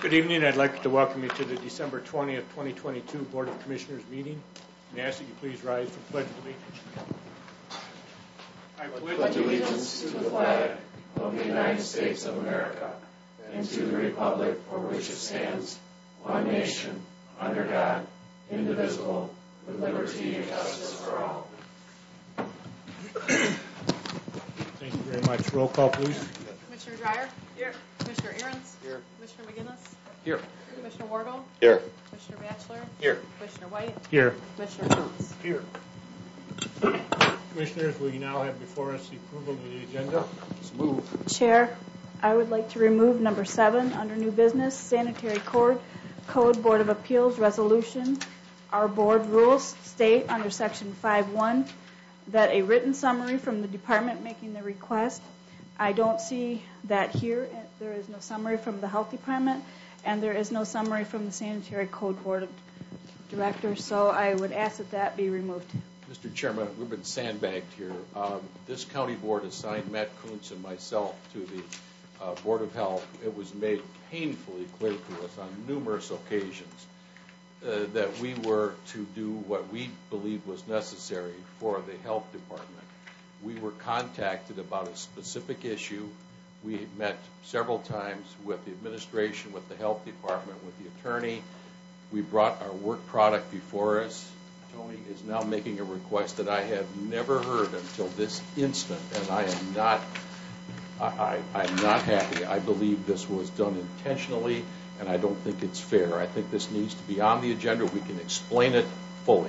Good evening. I'd like to welcome you to the December 20th, 2022 Board of Commissioners meeting. And ask that you please rise for the Pledge of Allegiance. I pledge allegiance to the flag of the United States of America and to the republic for which it stands, one nation, under God, indivisible, with liberty and justice for all. Thank you very much. Roll call, please. Commissioner Dreyer? Here. Commissioner Aaron's? Here. Commissioner McGinnis? Here. Commissioner Wargo? Here. Commissioner Batchelor? Here. Commissioner White? Here. Commissioner Jones? Here. Commissioners, we now have before us the approval of the agenda. Let's move. Chair, I would like to remove number 7 under new business, sanitary code Board of Appeals resolution. Our board rules state under section 5.1 that a written summary from the department making the request. I don't see that here. There is no summary from the health department, and there is no summary from the sanitary code board of directors, so I would ask that that be removed. Mr. Chairman, we've been sandbagged here. This county board assigned Matt Kuntz and myself to the Board of Health. It was made painfully clear to us on numerous occasions that we were to do what we believed was necessary for the health department. We were contacted about a specific issue. We met several times with the administration, with the health department, with the attorney. We brought our work product before us. Tony is now making a request that I have never heard until this instant, and I am not I'm not happy. I believe this was done intentionally, and I don't think it's fair. I think this needs to be on the agenda. We can explain it fully.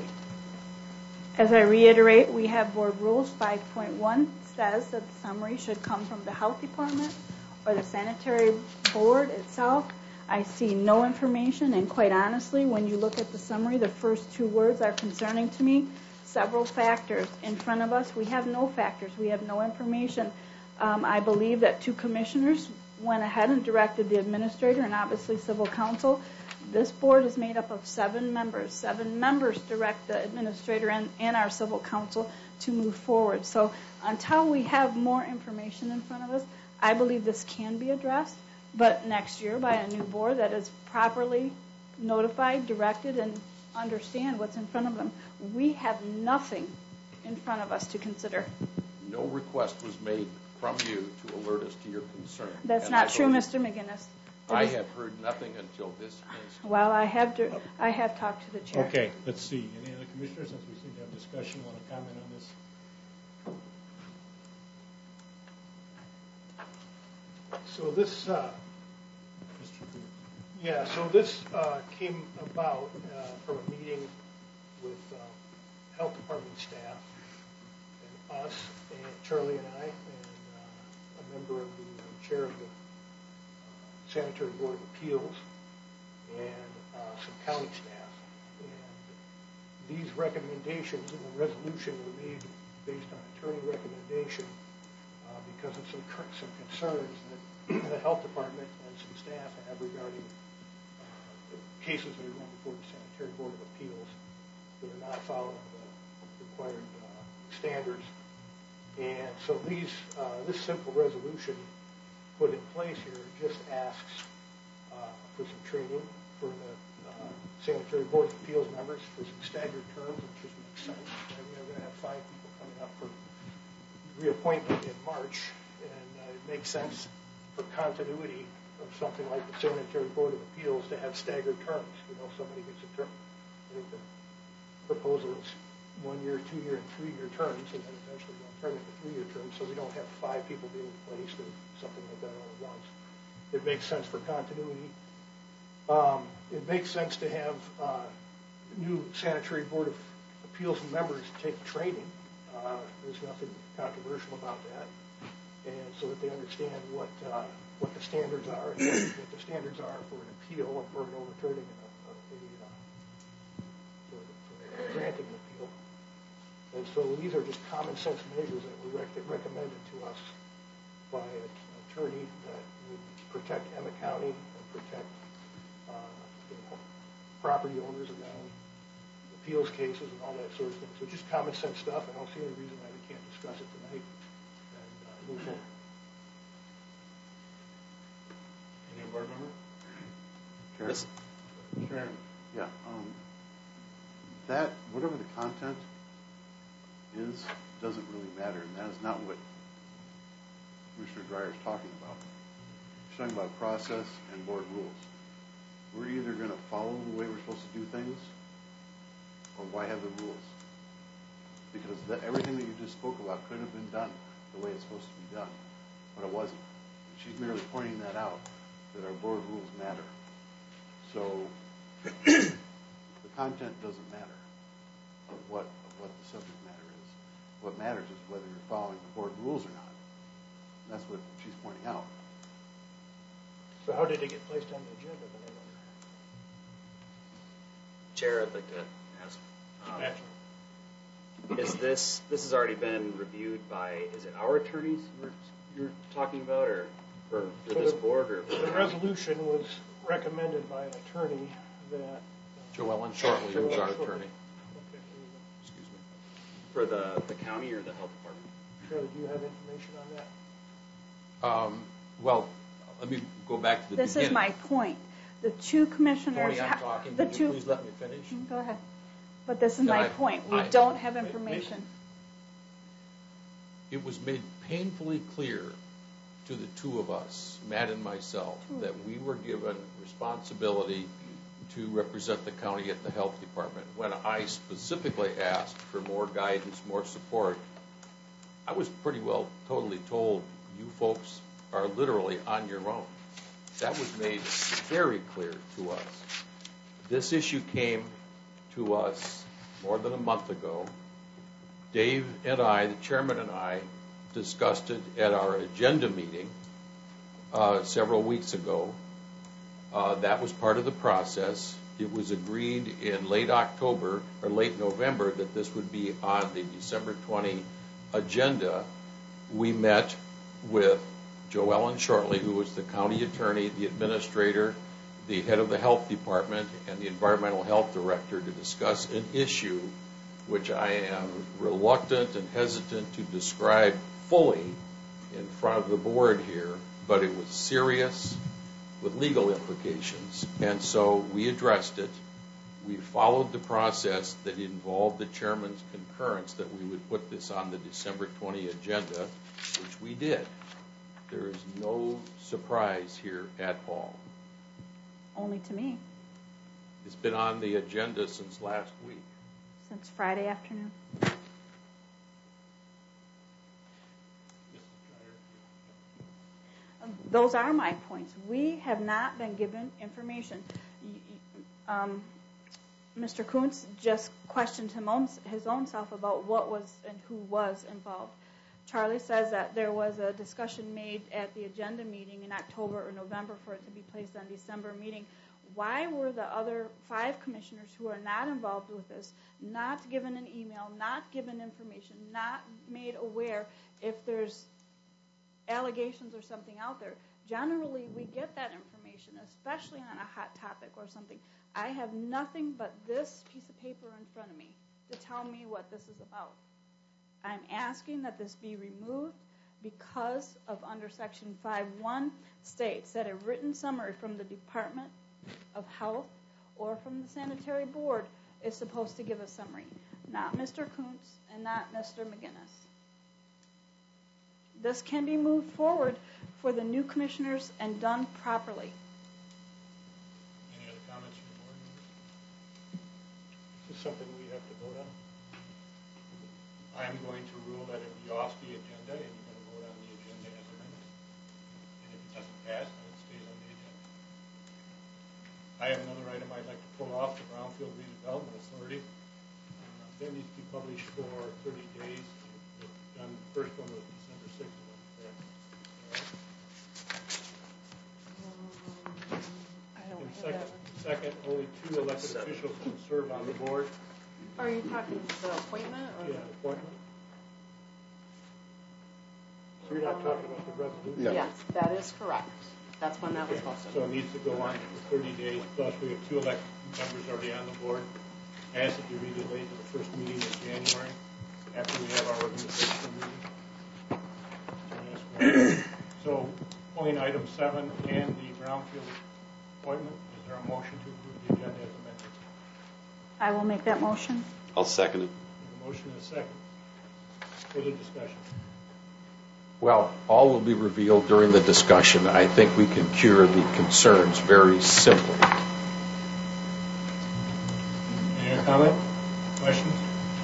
As I reiterate, we have board rules. 5.1 says that the summary should come from the health department or the sanitary board itself. I see no information, and quite honestly, when you look at the summary, the first 2 words are concerning to me. Several factors in front of us. We have no factors. We have no information. I believe that 2 commissioners went ahead and directed the administrator and obviously civil counsel. This board is made up of 7 members. 7 members direct the administrator and our civil counsel to move forward. So until we have more information in front of us, I believe this can be addressed, but next year by a new board that is properly notified, directed, and understand what's in front of them. We have nothing in front of us to consider. No request was made from you to alert us to your concern. That's not true, Mr. McGinnis. I have heard nothing until this instant. Well, I have talked to the chair. Okay, let's see. Any other commissioners, since we seem to have discussion, want to comment on this? So this, Mr. Kuntz. yeah, so this came about from a meeting with health department staff and us, and Charlie and I, and a member of the chair of the Sanitary Board of Appeals, and some county staff. And these recommendations in the resolution were made based on attorney recommendation because of some concerns that the health department and some staff have regarding cases that are going before the Sanitary Board of Appeals that are not following the required standards. And so this simple resolution put in place here just asks for some training for the Sanitary Board of Appeals members for some staggered terms, which just makes sense. We're going to have 5 people coming up for reappointment in March, and it makes sense for continuity of something like the Sanitary Board of Appeals to have staggered terms. You know, somebody gets a term. I think the proposal is 1 year, 2 year, and 3 year terms, and then eventually they'll turn into 3 year terms, so we don't have 5 people being replaced or something like that all at once. It makes sense for continuity. It makes sense to have new Sanitary Board of Appeals members take training. There's nothing controversial about that, and so that they understand what the standards are, and what the standards are for an appeal or for an overturning for granting an appeal. And so these are just common sense measures that were recommended to us by an attorney that would protect Emmett County and protect property owners around appeals cases and all that sort of thing. So just common sense stuff. I don't see any reason why we can't discuss it tonight and move forward. Any board member? Chair? This, Sharon. Yeah. That, whatever the content is, doesn't really matter, and that is not what Commissioner Dreyer is talking about. He's talking about process and board rules. We're either going to follow the way we're supposed to do things, or why have the rules? Because everything that you just spoke about could have been done the way it's supposed to be done, but it wasn't. She's merely pointing that out, that our board rules matter. So the content doesn't matter of what the subject matter is. What matters is whether you're following the board rules or not. And that's what she's pointing out. So how did it get placed on the agenda? Then I wonder. Chair, I'd like to ask, Bachelor. is this has already been reviewed by, is it our attorneys you're talking about, or for this board, or for The resolution was recommended by an attorney that. Joellen Shortley, who's our Shortley. attorney. Okay, Excuse me. for the county or the health department? Shirley, do you have information on that? Well, let me go back to the beginning. This is my point. The two commissioners. Tony, I'm talking. The Would two. you please let me finish? Go ahead. But this is my point. We don't have information. It was made painfully clear to the two of us, Matt and myself, that we were given responsibility to represent the county at the health department. When I specifically asked for more guidance, more support, I was pretty well totally told, you folks are literally on your own. That was made very clear to us. This issue came to us more than a month ago. Dave and I, the chairman and I, discussed it at our agenda meeting several weeks ago. That was part of the process. It was agreed in late October or late November that this would be on the December 20 agenda. We met with Joellen Shortley, who was the county attorney, the administrator, the head of the health department, and the environmental health director to discuss an issue which I am reluctant and hesitant to describe fully in front of the board here, but it was serious with legal implications, and so we addressed it. We followed the process that involved the chairman's concurrence that we would put this on the December 20 agenda, which we did. There is no surprise here at all. Only to me. It's been on the agenda since last week. Since Friday afternoon. Those are my points. We have not been given information. Mr. Kuntz just questioned his own self about what was and who was involved. Charlie says that there was a discussion made at the agenda meeting in October or November for it to be placed on December meeting. Why were the other 5 commissioners who are not involved with this not given an email, not given information, not made aware if there's allegations or something out there? Generally, we get that information, especially on a hot topic or something. I have nothing but this piece of paper in front of me to tell me what this is about. I'm asking that this be removed because of under Section 5.1 states that a written summary from the Department of Health or from the Sanitary Board is supposed to give a summary, not Mr. Kuntz and not Mr. McGinnis. This can be moved forward for the new commissioners and done properly. Any other comments from the board members? Is this something we have to vote on? I am going to rule that it be off the agenda, and you're going to vote on the agenda as amended. And if it doesn't pass, then it stays on the agenda. I have another item I'd like to pull off, the Brownfield Redevelopment Authority. That needs to be published for 30 days. The first one was December 6th. I don't And have that. second, only 2 elected officials can serve on the board. Are you talking the appointment or? Yeah, appointment. So you're not talking about the resolution? Yeah. Yes, that is correct. That's when that was posted. So it needs to go on for 30 days, plus we have 2 elected members already on the board. I ask that you read it late to the first meeting in January, after we have our organizational meeting. So, point item 7 and the Brownfield appointment. Is there a motion to approve the agenda as amended? I will make that motion. I'll second it. A motion and a second. Further discussion? Well, all will be revealed during the discussion. I think we can cure the concerns very simply. Any other comment? Questions?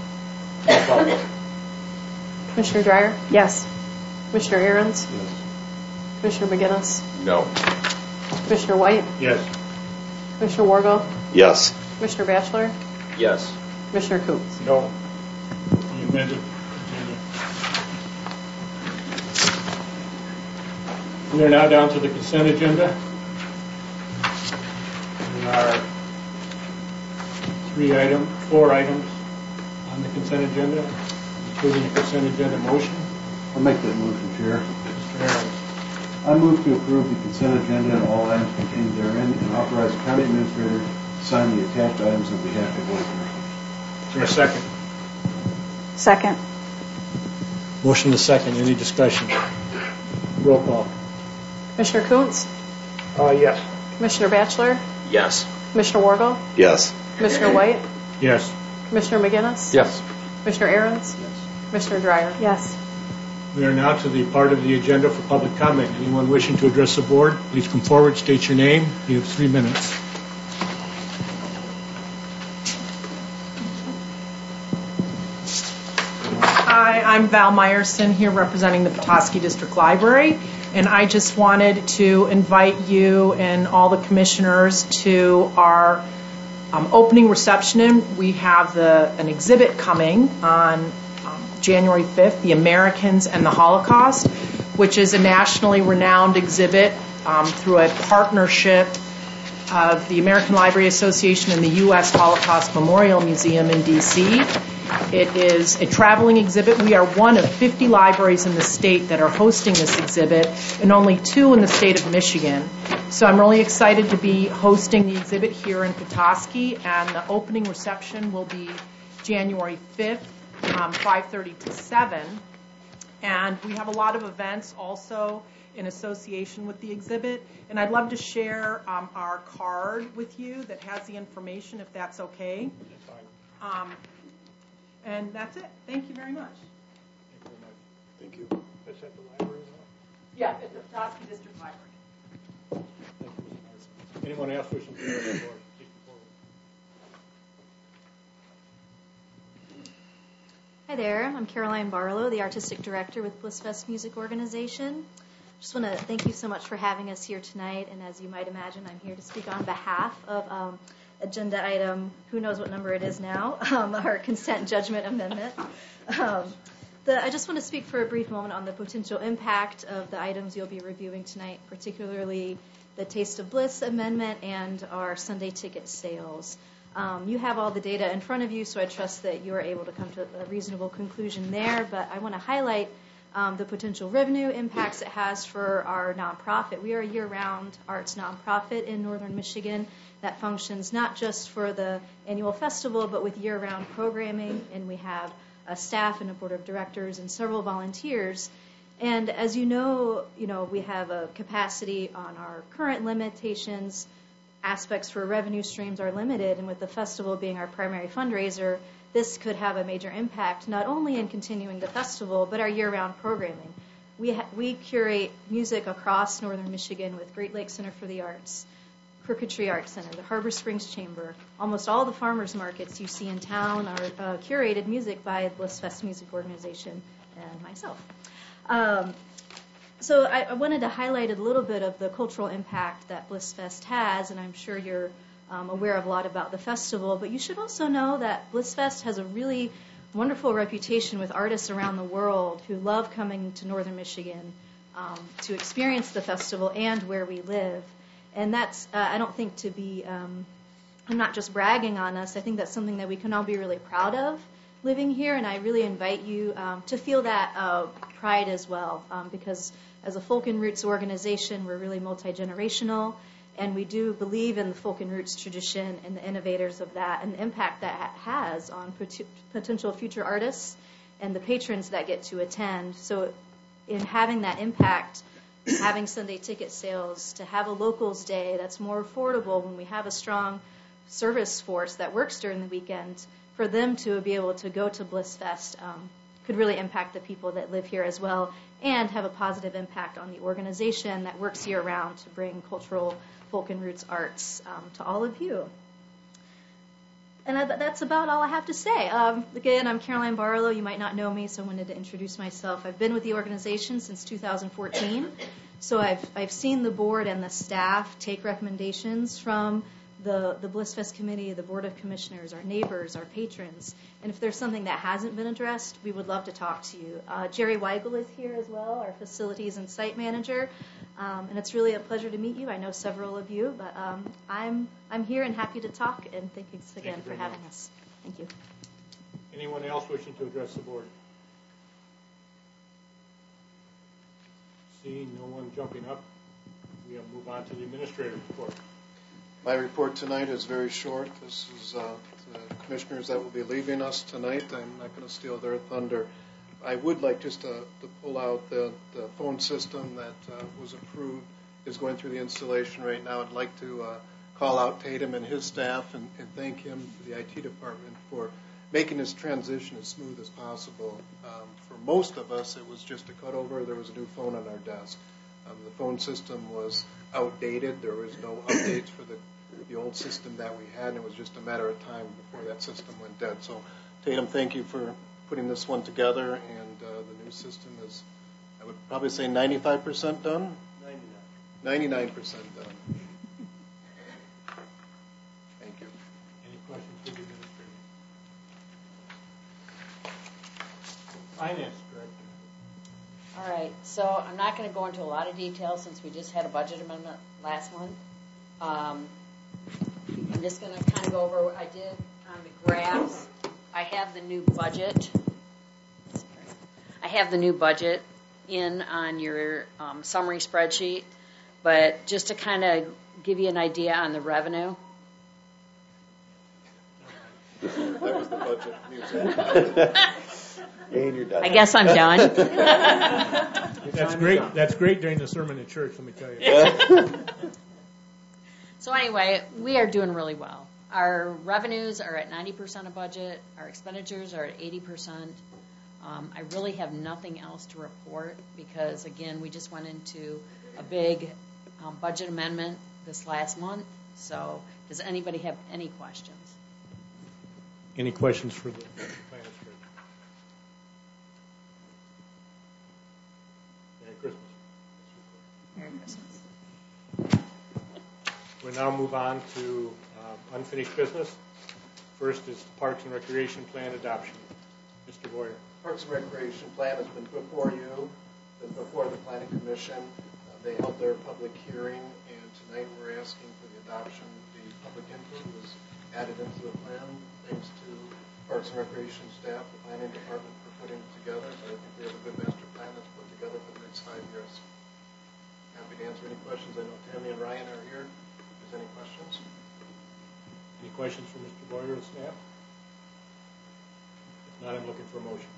Commissioner Dreyer? Yes. Commissioner Aaron's? Commissioner McGinnis? No. Commissioner White? Yes. Commissioner Wargo? Yes. Commissioner Batchelor? Yes. Commissioner Coates? No. The amended agenda. We are now down to the consent agenda. There are four items on the consent agenda, including the consent agenda motion. I'll make that motion, Chair. Mr. Aaron's. I move to approve the consent agenda and all items contained therein and authorize the county administrator to sign the attached items on behalf of the Board of Commissioners. Is there a second? Second. Motion is second. Any discussion? Roll call. Commissioner Coates? Yes. Commissioner Batchelor? Yes. Commissioner Wargo? Yes. Commissioner White? Yes. Commissioner McGinnis? Yes. Commissioner Aaron's? Yes. Commissioner Dreyer? Yes. We are now to the part of the agenda for public comment. Anyone wishing to address the board, please come forward, state your name. You have 3 minutes. Hi, I'm Val Meyerson here representing the Petoskey District Library, and I just wanted to invite you and all the commissioners to our opening reception. We have an exhibit coming on January 5th, The Americans and the Holocaust, which is a nationally renowned exhibit through a partnership of the American Library Association and the U.S. Holocaust Memorial Museum in D.C. It is a traveling exhibit. We are one of 50 libraries in the state that are hosting this exhibit, and only 2 in the state of Michigan. So I'm really excited to be hosting the exhibit here in Petoskey, and the opening reception will be January 5th, 5:30 to 7. And we have a lot of events also in association with the exhibit. And I'd love to share our card with you that has the information, if that's okay. And that's it. Thank you very much. Thank you. That's at the library. Yeah, at the Petoskey District Library. Anyone else wishing to address the board, please come forward. Hi there, I'm Caroline Barlow, the Artistic Director with Blissfest Music Organization. Just want to thank you so much for having us here tonight, and as you might imagine, I'm here to speak on behalf of agenda item, who knows what number it is now, our consent judgment amendment. I just want to speak for a brief moment on the potential impact of the items you'll be reviewing tonight, particularly the Taste of Bliss amendment and our Sunday ticket sales. You have all the data in front of you, so I trust that you are able to come to a reasonable conclusion there, but I want to highlight the potential revenue impacts it has for our nonprofit. We are a year-round arts nonprofit in northern Michigan that functions not just for the annual festival, but with year-round programming, and we have a staff and a board of directors and several volunteers. And as you know, we have a capacity on our current limitations. Aspects for revenue streams are limited, and with the festival being our primary fundraiser, this could have a major impact, not only in continuing the festival, but our year-round programming. We curate music across northern Michigan with Great Lakes Center for the Arts, Crooked Tree Arts Center, the Harbor Springs Chamber. Almost all the farmers markets you see in town are curated music by the Blissfest Music Organization and myself. So I wanted to highlight a little bit of the cultural impact that Blissfest has, and I'm sure you're aware of a lot about the festival, but you should also know that Blissfest has a really wonderful reputation with artists around the world who love coming to northern Michigan to experience the festival and where we live. And that's, I don't think to be, I'm not just bragging on us, I think that's something that we can all be really proud of living here, and I really invite you to feel that pride as well, because as a folk and roots organization, we're really multi-generational, and we do believe in the folk and roots tradition and the innovators of that and the impact that has on potential future artists and the patrons that get to attend. So in having that impact, having Sunday ticket sales, to have a locals day that's more affordable when we have a strong service force that works during the weekend, for them to be able to go to BlissFest could really impact the people that live here as well, and have a positive impact on the organization that works year-round to bring cultural folk and roots arts to all of you. And that's about all I have to say. Again, I'm Caroline Barlow. You might not know me, so I wanted to introduce myself. I've been with the organization since 2014, so I've seen the board and the staff take recommendations from the BlissFest committee, the Board of Commissioners, our neighbors, our patrons. And if there's something that hasn't been addressed, we would love to talk to you. Jerry Weigel is here as well, our facilities and site manager. And it's really a pleasure to meet you. I know several of you, but I'm here and happy to talk, and thanks again for having us. Thank you. Anyone else wishing to address the board? Seeing no one jumping up, we'll move on to the administrator's report. My report tonight is very short. This is the commissioners that will be leaving us tonight. I'm not going to steal their thunder. I would like just to pull out the phone system that was approved, is going through the installation right now. I'd like to call out Tatum and his staff and thank him, the IT department, for making this transition as smooth as possible. For most of us, it was just a cutover. There was a new phone on our desk. The phone system was outdated. There was no updates for the old system that we had, and it was just a matter of time before that system went dead. So, Tatum, thank you for putting this one together, and the new system is, I would probably say 95% done? 99% done. Thank you. Any questions for the administrator? Finance Director. All right, so I'm not going to go into a lot of detail since we just had a budget amendment last month. I'm just going to kind of go over what I did on the graphs. I have the new budget. I have the new budget in on your summary spreadsheet, but just to kind of give you an idea on the revenue. That was the budget music. And you're done. I guess I'm done. That's great. That's great during the sermon at church, let me tell you. So anyway, we are doing really well. Our revenues are at 90% of budget. Our expenditures are at 80%. I really have nothing else to report because, again, we just went into a big budget amendment this last month. So does anybody have any questions? Any questions for the finance director? Merry Christmas. Merry Christmas. We'll now move on to unfinished business. First is the Parks and Recreation Plan adoption. Mr. Boyer. Parks and Recreation Plan has been before you, been before the Planning Commission. They held their public hearing, and tonight we're asking for the adoption. The public input was added into the plan thanks to Parks and Recreation staff, the Planning Department, for putting it together. So I think we have a good master plan that's put together for the next 5 years. Happy to answer any questions. I know Tammy and Ryan are here. If there's any questions. Any questions for Mr. Boyer and staff? If not, I'm looking for a motion.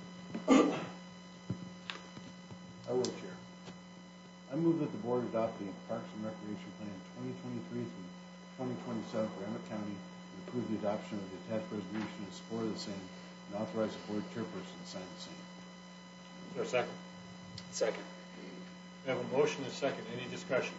I will, Chair. I move that the board adopt the Parks and Recreation Plan 2023 through 2027 for Emmett County and approve the adoption of the attached resolution in support of the same and authorize the board chairperson to sign the same. Is there a second? Second. We have a motion and a second. Any discussion?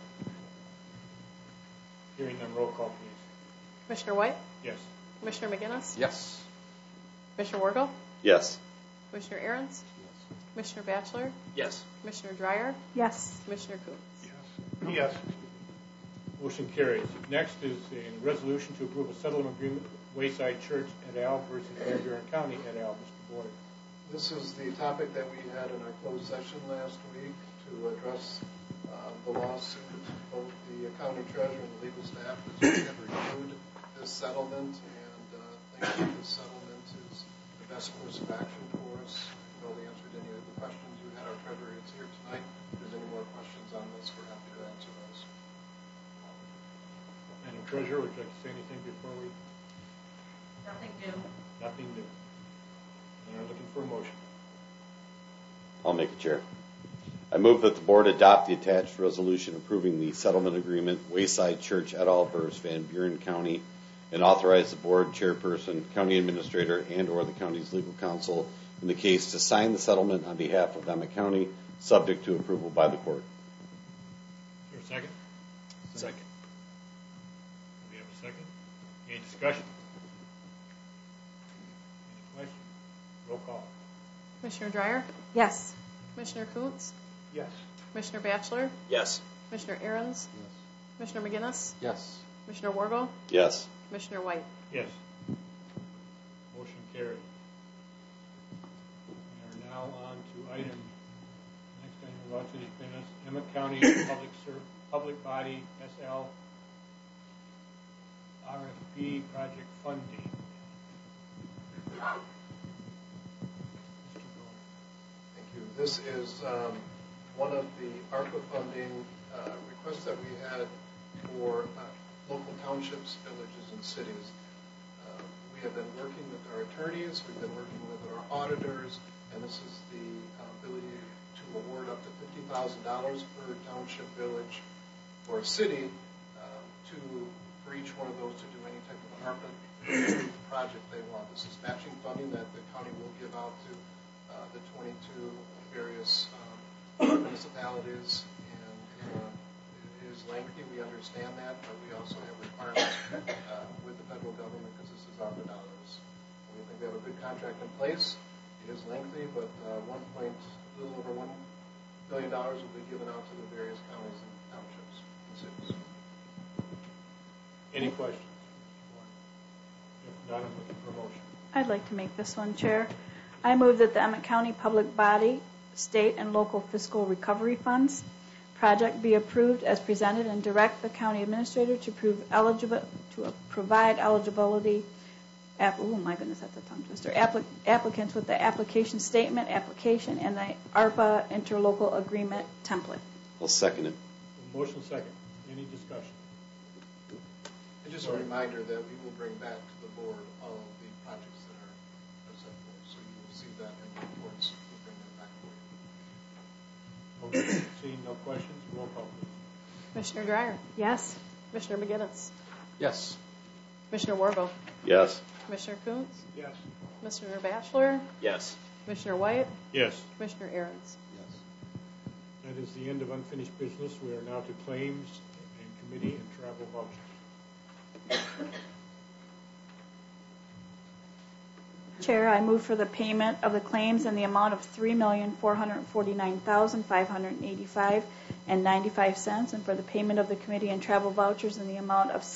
Hearing none, roll call, please. Commissioner White? Yes. Commissioner McGinnis? Yes. Commissioner Wargel? Yes. Commissioner Ahrens? Yes. Commissioner Batchelor? Yes. Commissioner Dreyer? Yes. Commissioner Coons? Yes. Motion carries. Next is a resolution to approve a settlement agreement with Wayside Church et al. Versus Van Buren County et al. Mr. Boyer. This is the topic that we had in our closed session last week to address the lawsuit. Both the county treasurer and the legal staff have reviewed this settlement, and think that this settlement is the best course of action for us. I know the answer to any of the questions you had. Our treasurer is here tonight. If there's any more questions on this, we're happy to answer those. Madam Treasurer, would you like to say anything before we? Nothing new. Nothing new. And I'm looking for a motion. I'll make it, Chair. I move that the board adopt the attached resolution approving the settlement agreement, Wayside Church et al. Versus Van Buren County, and authorize the board chairperson, county administrator, and/or the county's legal counsel in the case to sign the settlement on behalf of Emmett County, subject to approval by the court. Is there a second? Second. We have a second. Any discussion? Any questions? Roll call. Commissioner Dreyer? Yes. Commissioner Kuntz? Yes. Commissioner Batchelor? Yes. Commissioner Aaron's? Yes. Commissioner McGinnis? Yes. Commissioner Wargo? Yes. Commissioner White? Yes. Motion carried. We are now on to next item of unfinished business, Emmett County Public Body SL RFP project funding. Mr. Gore. Thank you. This is one of the ARPA funding requests that we had for local townships, villages, and cities. We have been working with our attorneys, we've been working with our auditors, and this is the ability to award up to $50,000 per township, village, or city for each one of those to do any type of ARPA project they want. This is matching funding that the county will give out to the 22 various municipalities, and it is lengthy. We understand that, but we also have requirements with the federal government because this is ARPA dollars. We think we have a good contract in place. It is lengthy, but a little over $1 billion will be given out to the various counties and townships and cities. Any questions? If not, I'm looking for a motion. I'd like to make this one, Chair. I move that the Emmett County Public Body, State, and Local Fiscal Recovery Funds project be approved as presented and direct the county administrator to provide eligibility. Oh my goodness, that's a tongue twister. Applicants with the application statement, application, and the ARPA interlocal agreement template. I'll second it. Motion second. Any discussion? And just a reminder that we will bring back to the board all of the projects that are set forth. So you will see that in the reports. We'll bring them back for you. Okay. Seeing no questions, roll call, please. Commissioner Dreyer? Yes. Commissioner McGinnis? Yes. Commissioner Wargo? Yes. Commissioner Kuntz? Yes. Commissioner Batchelor? Yes. Commissioner White? Yes. Commissioner Aaron's? Yes. That is the end of unfinished business. We are now to claims and committee and travel vouchers. Chair, I move for the payment of the claims in the amount of $3,449,585.95, and for the payment of the committee and travel vouchers in the amount of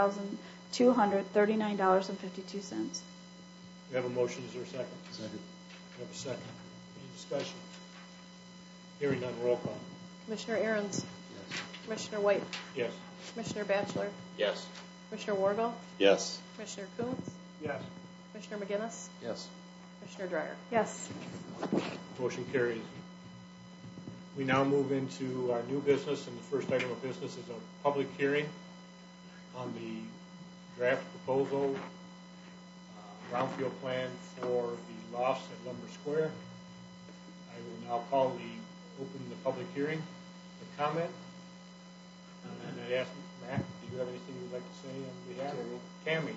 $7,239.52. We have a motion. Is there a second? Second. We have a second. Any discussion? Hearing none, roll call. Commissioner Aaron's? Yes. Commissioner White? Yes. Commissioner Batchelor? Yes. Commissioner Wargo? Yes. Commissioner Kuntz? Yes. Commissioner McGinnis? Yes. Commissioner Dreyer? Yes. Motion carries. We now move into our new business, and the first item of business is a public hearing on the draft proposal, brownfield plan for the lofts at Lumber Square. I will now open the public hearing for comment. And I'd ask Matt, do you have anything you'd like to say on behalf? Tammy.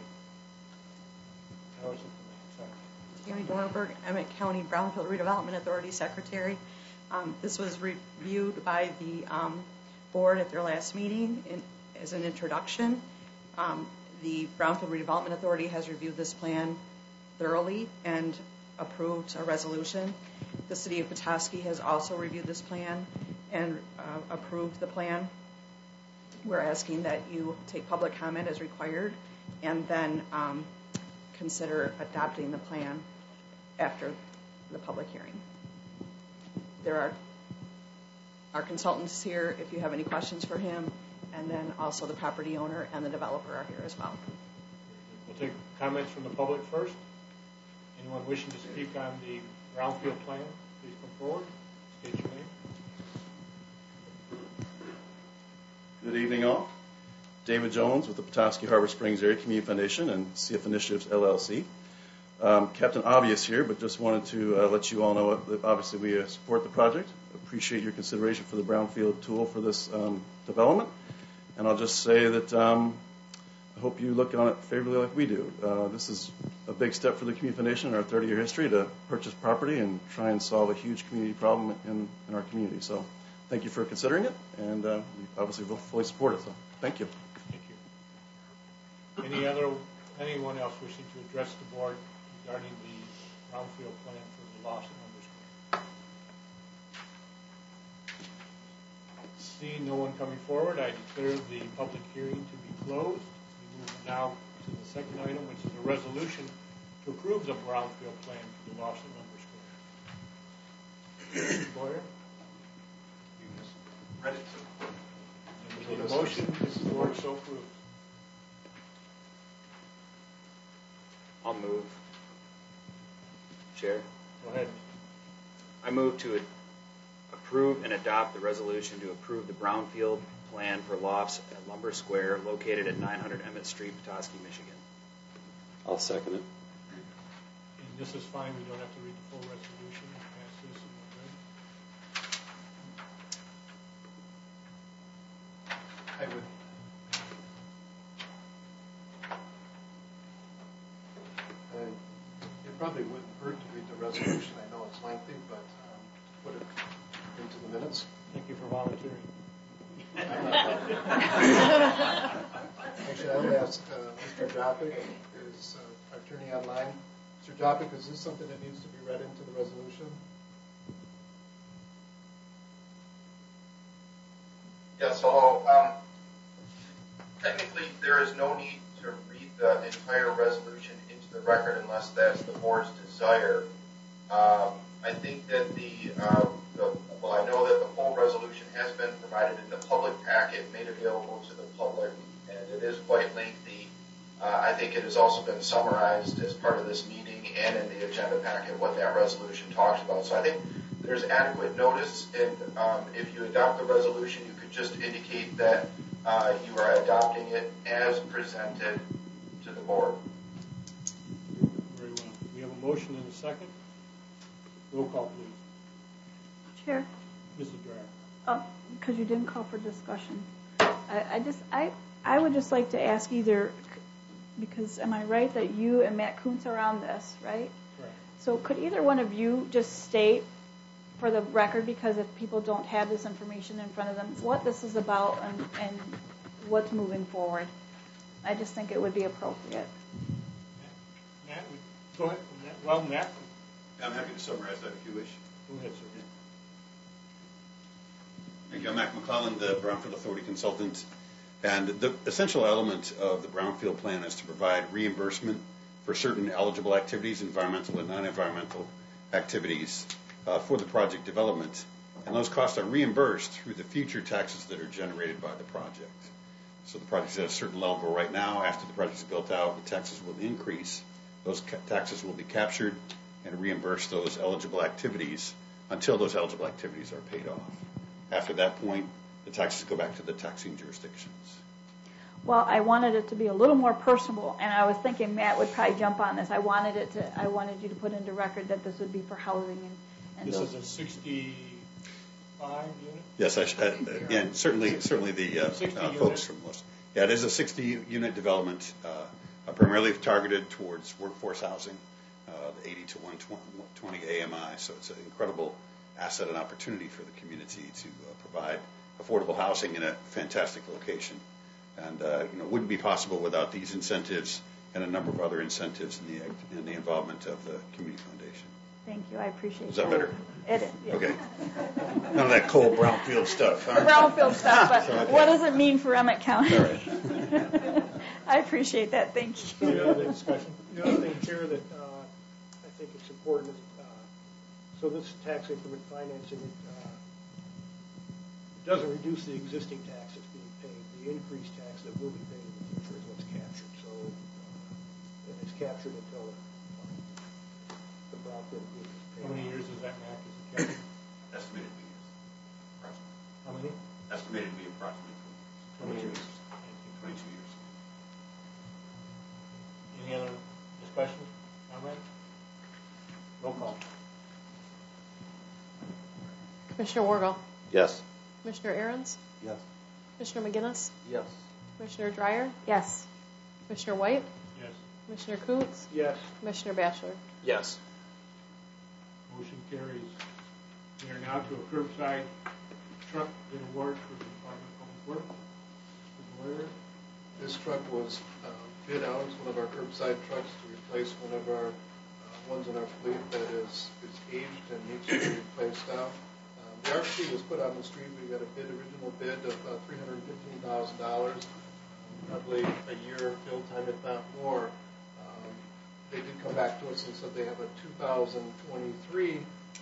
Tammy Dornberg, Emmett County Brownfield Redevelopment Authority Secretary. This was reviewed by the board at their last meeting as an introduction. The Brownfield Redevelopment Authority has reviewed this plan thoroughly and approved a resolution. The City of Petoskey has also reviewed this plan and approved the plan. We're asking that you take public comment as required and then consider adopting the plan after the public hearing. There are our consultants here if you have any questions for him, and then also the property owner and the developer are here as well. We'll take comments from the public first. Anyone wishing to speak on the brownfield plan, please come forward. State your name. Good evening, all. David Jones with the Petoskey Harbor Springs Area Community Foundation and CF Initiatives, LLC. Captain Obvious here, but just wanted to let you all know that obviously we support the project appreciate your consideration for the brownfield tool for this development. And I'll just say that I hope you look on it favorably like we do. This is a big step for the Community Foundation in our 30-year history to purchase property and try and solve a huge community problem in our community. So thank you for considering it, and we obviously will fully support it. So thank you. Thank you. Anyone else wishing to address the board regarding the brownfield plan for the loss of Lumber Square? Seeing no one coming forward, I declare the public hearing to be closed. We move now to the second item, which is a resolution to approve the brownfield plan for the loss of Lumber Square. Mr. Boyer? You just read it. We need a motion. Is the board so approved? I'll move. Chair? Go ahead. I move to approve and adopt the resolution to approve the brownfield plan for lofts at Lumber Square located at 900 Emmett Street, Petoskey, Michigan. I'll second it. And this is fine. We don't have to read the full resolution. Pass this and we're good. I would. It probably wouldn't hurt to read the resolution. I know it's lengthy, but put it into the minutes. Thank you for volunteering. Actually, I would ask Mr. Jopik, is our attorney online. Mr. Jopik, is this something that needs to be read into the resolution? Yes, hello. Technically, there is no need to read the entire resolution into the record unless that's the board's desire. I think that I know that the full resolution has been provided in the public packet, made available to the public, and it is quite lengthy. I think it has also been summarized as part of this meeting and in the agenda packet what that resolution talks about. So I think there's adequate notice, and if you adopt the resolution, you could just indicate that you are adopting it as presented to the board. Very well. We have a motion and a second. Roll call, please. Chair? Mrs. Dreyer. Because you didn't call for discussion. I would just like to ask either, because am I right that you and Matt Kuntz are on this, right? Correct. So could either one of you just state for the record, because if people don't have this information in front of them, what this is about and what's moving forward? I just think it would be appropriate. Matt, go ahead. Well, Matt. I'm happy to summarize that if you wish. Go ahead, sir. Thank you. I'm Mac McClellan, the Brownfield Authority consultant. And the essential element of the Brownfield plan is to provide reimbursement for certain eligible activities, environmental and non-environmental activities for the project development. And those costs are reimbursed through the future taxes that are generated by the project. So the project is at a certain level right now. After the project is built out, the taxes will increase. Those taxes will be captured and reimburse those eligible activities until those eligible activities are paid off. After that point, the taxes go back to the taxing jurisdictions. Well, I wanted it to be a little more personal, and I was thinking Matt would probably jump on this. I wanted you to put into record that this would be for housing and this those. is a 65 unit? Yes, and certainly the folks from Los. Yeah, it is a 60-unit development, primarily targeted towards workforce housing, the 80 to 120 AMI. So it's an incredible asset and opportunity for the community to provide affordable housing in a fantastic location. And it wouldn't be possible without these incentives and a number of other incentives in the involvement of the Community Foundation. Thank you. I appreciate Is that better? It is. Yes. Okay. None of that cold brownfield stuff, huh? The brownfield stuff, but Okay. what does it mean for Emmett County? All right. I appreciate that. Thank you. Any other discussion? The other thing, Chair, that I think it's important is, so this tax increment financing, it doesn't reduce the existing tax that's being paid. The increased tax that will be paid in the future is what's captured. So, and it's captured until the brownfield group is paid. How many years is that, Mac? Is it captured? Estimated to be approximately. How many? Estimated to be approximately 22 years. 22 years. Any other discussion? Comment? Roll call. Commissioner Wargel. Yes. Commissioner Aaron's. Yes. Commissioner McGinnis. Yes. Commissioner Dreyer. Yes. Commissioner White. Yes. Commissioner Kuntz. Yes. Commissioner Batchelor. Yes. Motion carries. We are now to a curbside truck bid award for the Department of Public Works. Mr. Boyer. This truck was bid out as one of our curbside trucks to replace one of our ones in our fleet that is aged and needs to be replaced out. The RFP was put on the street. We got a original bid of $315,000, probably a year build time, if not more. They did come back to us and said they have a 2023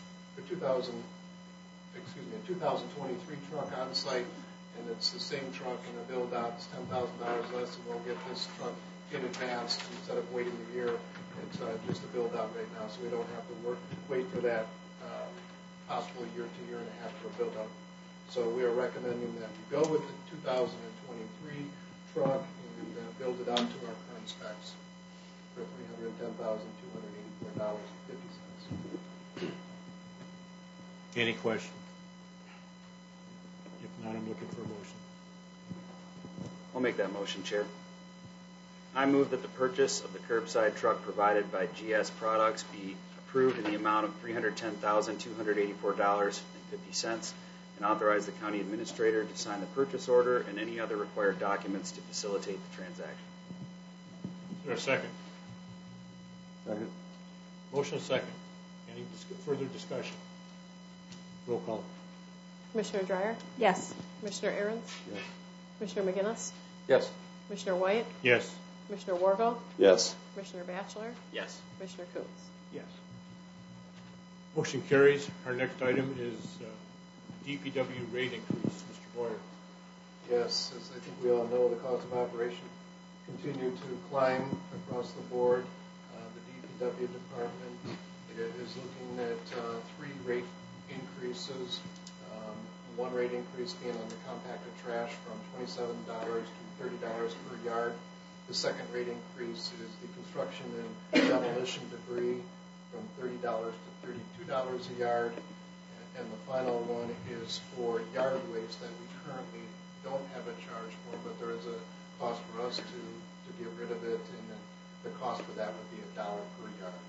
truck on site, and it's the same truck, and the build out is $10,000 less, and we'll get this truck in advance instead of waiting a year. It's just a build out right now, so we don't have to wait for that possible year to year and a half for a build out. So we are recommending that we go with the 2023 truck and build it out to our current specs for $310,284.50. Any questions? If not, I'm looking for a motion. I'll make that motion, Chair. I move that the purchase of the curbside truck provided by GS Products be approved in the amount of $310,284.50 and authorize the county administrator to sign the purchase order and any other required documents to facilitate the transaction. Is there a second? Second. Motion is second. Any further discussion? Roll call. Commissioner Dreyer. Yes. Commissioner Aaron's. Yes. Commissioner McGinnis. Yes. Commissioner White. Yes. Commissioner Wargel. Yes. Commissioner Batchelor. Yes. Commissioner Kuntz. Yes. Motion carries. Our next item is DPW rate increase. Mr. Boyer. Yes, as I think we all know, the cost of operation continued to climb across the board. The DPW department is looking at 3 rate increases. One rate increase being on the compacted trash from $27 to $30 per yard. The second rate increase is the construction and demolition debris from $30 to $32 a yard. And the final one is for yard waste that we currently don't have a charge for, but there is a cost for us to get rid of it, and the cost for that would be $1 per yard.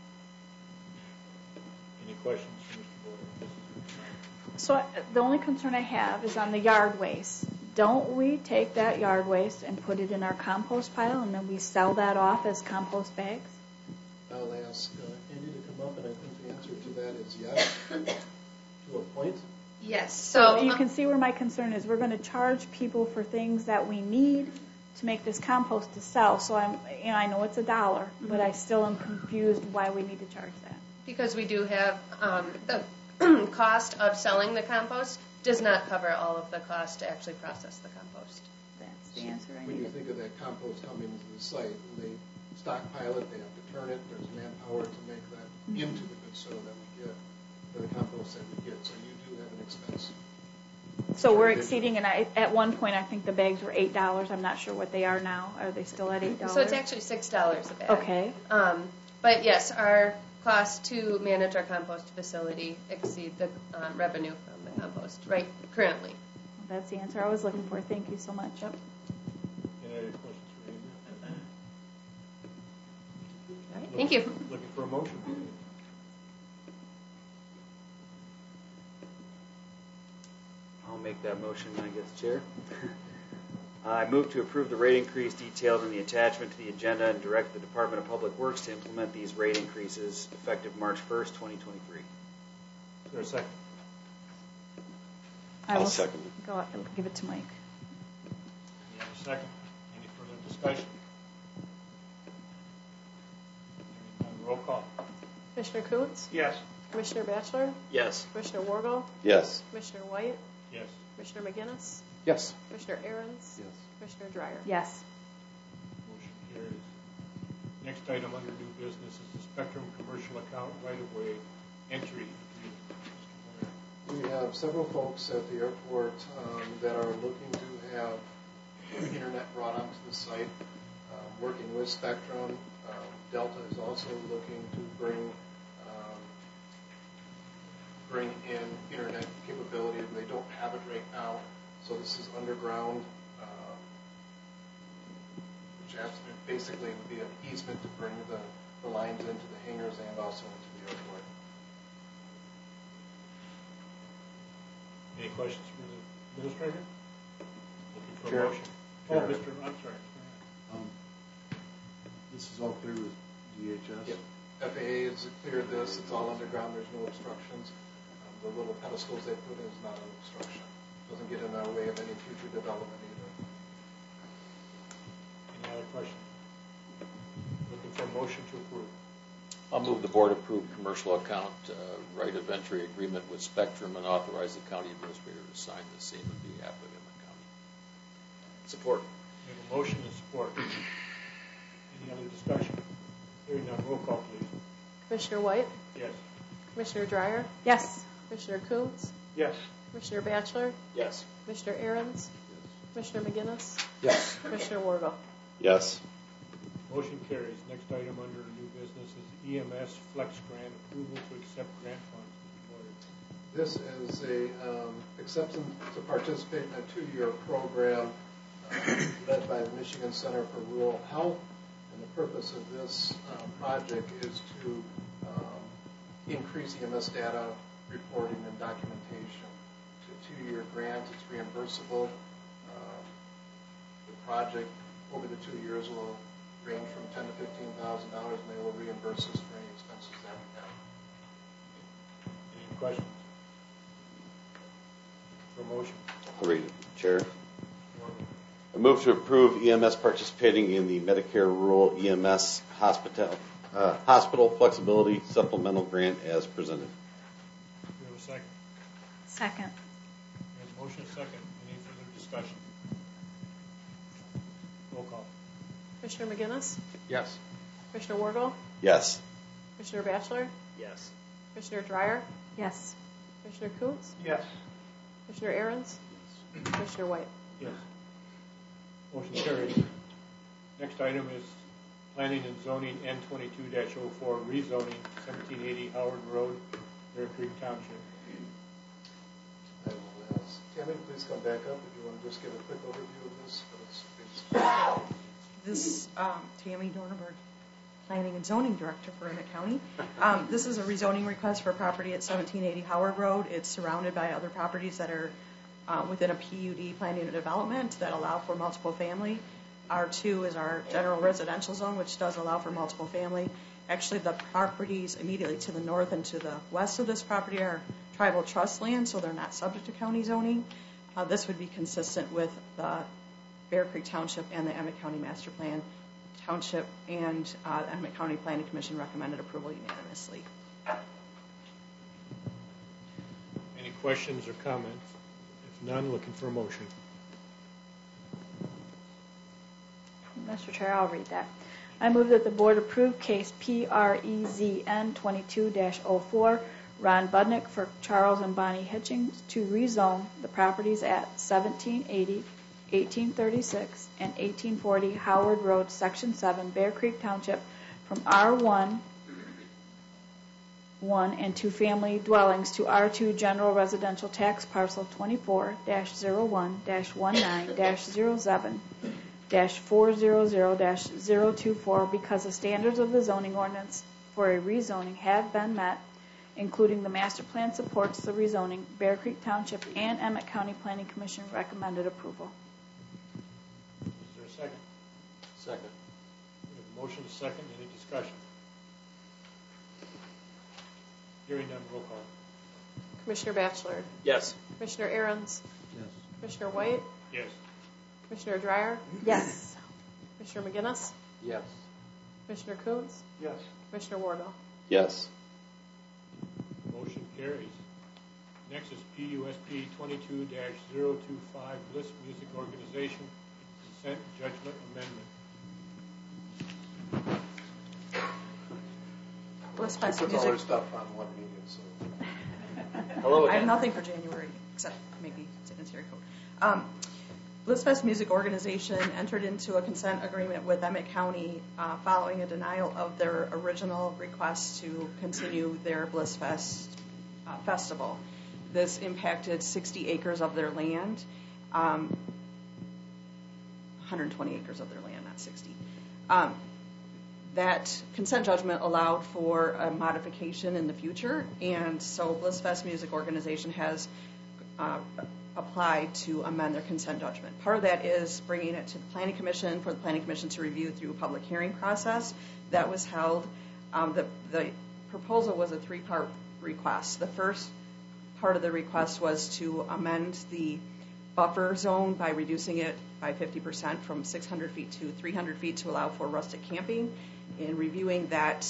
Any questions for Mr. Boyer? So the only concern I have is on the yard waste. Don't we take that yard waste and put it in our compost pile, and then we sell that off as compost bags? I'll ask Andy to come up, and I think the answer to that is yes, to a point. Yes. So you can see where my concern is. We're going to charge people for things that we need to make this compost to sell. So I know it's $1, but I still am confused why we need to charge that. Because we do have the cost of selling the compost does not cover all of the cost to actually process the compost. That's the answer I When you needed. think of that compost coming to the site, when they stockpile it, they have to turn it, there's manpower to make that into the good soil that we get, or the compost that we get, so you do have an expense. So we're exceeding, and at one point I think the bags were $8. I'm not sure what they are now. Are they still at $8? So it's actually $6 a bag. Okay. But yes, our costs to manage our compost facility exceed the revenue from the compost right currently. Well, that's the answer I was looking for. Thank you so much. Any other questions for Andrew? All right, thank you. Looking for a motion? I'll make that motion, I guess, Chair. I move to approve the rate increase detailed in the attachment to the agenda and direct the Department of Public Works to implement these rate increases effective March 1st, 2023. Is there a second? I'll second it. I'll give it to Mike. You have a second. Any further discussion? Hearing none, roll call. Commissioner Kuntz? Yes. Commissioner Batchelor? Yes. Commissioner Wargel? Yes. Commissioner White? Yes. Commissioner McGinnis? Yes. Commissioner Aaron's? Yes. Commissioner Dreyer? Yes. Motion carries. Next item under new business is the Spectrum Commercial Account right-of-way entry agreement. Mr. Boyer. We have several folks at the airport that are looking to have internet brought onto the site, working with Spectrum. Delta is also looking to bring bring in internet capability, and they don't have it right now. So this is underground, which basically would be an easement to bring the lines into the hangars and also into the airport. Any questions for the administrator? Looking for Chair. a motion. Chair. Oh, Mr. I'm sorry. This is all clear with DHS? Yep. FAA has cleared this. It's all underground. There's no obstructions. The little pedestals they put in is not an obstruction. Doesn't get in our way of any future development either. Any other questions? Looking for a motion to approve. I'll move the board approve commercial account right of entry agreement with Spectrum and authorize the county administrator to sign the same on behalf of Emmett County. Support. We have a motion and support. Any other discussion? Hearing none, roll call, please. Commissioner White? Yes. Commissioner Dreyer? Yes. Commissioner Coons? Yes. Commissioner Batchelor? Yes. Commissioner Aaron's? Commissioner McGinnis? Yes. Commissioner Wargo? Yes. Motion carries. Next item under new business is EMS Flex Grant approval to accept grant funds. Mr. Boyer. This is a acceptance to participate in a 2-year program led by the Michigan Center for Rural Health. And the purpose of this project is to increase EMS data reporting and documentation. It's a 2-year grant. It's reimbursable. The project over the 2 years will range from $10,000 to $15,000, and they will reimburse us for any expenses that we have. Any questions? For a motion? I'll read it, Chair. I move to approve EMS participating in the Medicare Rural EMS Hospital Flexibility Supplemental Grant as presented. Do we have a second? Second. We have a motion and a second. Any further discussion? Roll call. Commissioner McGinnis? Yes. Commissioner Wargo? Yes. Commissioner Batchelor? Yes. Commissioner Dreyer? Yes. Commissioner Coons? Yes. Commissioner Aaron's? Commissioner White? Yes. Motion carries. Next item is Planning and Zoning N22-04 rezoning 1780 Howard Road, Bear Creek Township. I will ask Tammy, please come back up if you want to just give a quick overview of this. This Tammy Dornberg, Planning and Zoning Director for Emmett County. This is a rezoning request for property at 1780 Howard Road. It's surrounded by other properties that are within a PUD planning and development that allow for multiple family. R2 is our general residential zone, which does allow for multiple family. Actually, the properties immediately to the north and to the west of this property are tribal trust land, so they're not subject to county zoning. This would be consistent with the Bear Creek Township and the Emmett County Master Plan. Township and the Emmett County Planning Commission recommended approval unanimously. Any questions or comments? If none, looking for a motion. Mr. Chair, I'll read that. I move that the board approve case PREZN 22-04, Ron Budnick for Charles and Bonnie Hitchings to rezone the properties at 1780, 1836, and 1840 Howard Road, Section 7, Bear Creek Township, from R1 and 2 family dwellings to R2 General Residential Tax Parcel 24-01-19-07-400-024 because the standards of the zoning ordinance for a rezoning have been met, including the master plan supports the rezoning. Bear Creek Township and Emmett County Planning Commission recommended approval. Is there a second? Second. We have a motion and a second. Any discussion? Hearing none, roll call. Commissioner Batchelor? Yes. Commissioner Aaron's? Yes. Commissioner White? Yes. Commissioner Dreyer? Yes. Commissioner McGinnis? Yes. Commissioner Coons? Yes. Commissioner Wargo? Yes. Motion carries. Next is PUSP 22-025 Bliss Music Organization Consent Judgment Amendment. Bliss Fest Puts all Music. our stuff on one meeting, so. Hello I have again. nothing for January except maybe sanitary code. Bliss Fest Music Organization entered into a consent agreement with Emmett County following a denial of their original request to continue their Bliss Fest festival. This impacted 60 acres of their land, 120 acres of their land, not 60. That consent judgment allowed for a modification in the future, and so Blissfest Music Organization has applied to amend their consent judgment. Part of that is bringing it to the Planning Commission for the Planning Commission to review through a public hearing process. That was held. The proposal was a three-part request. The first part of the request was to amend the buffer zone by reducing it by 50% from 600 feet to 300 feet to allow for rustic camping. In reviewing that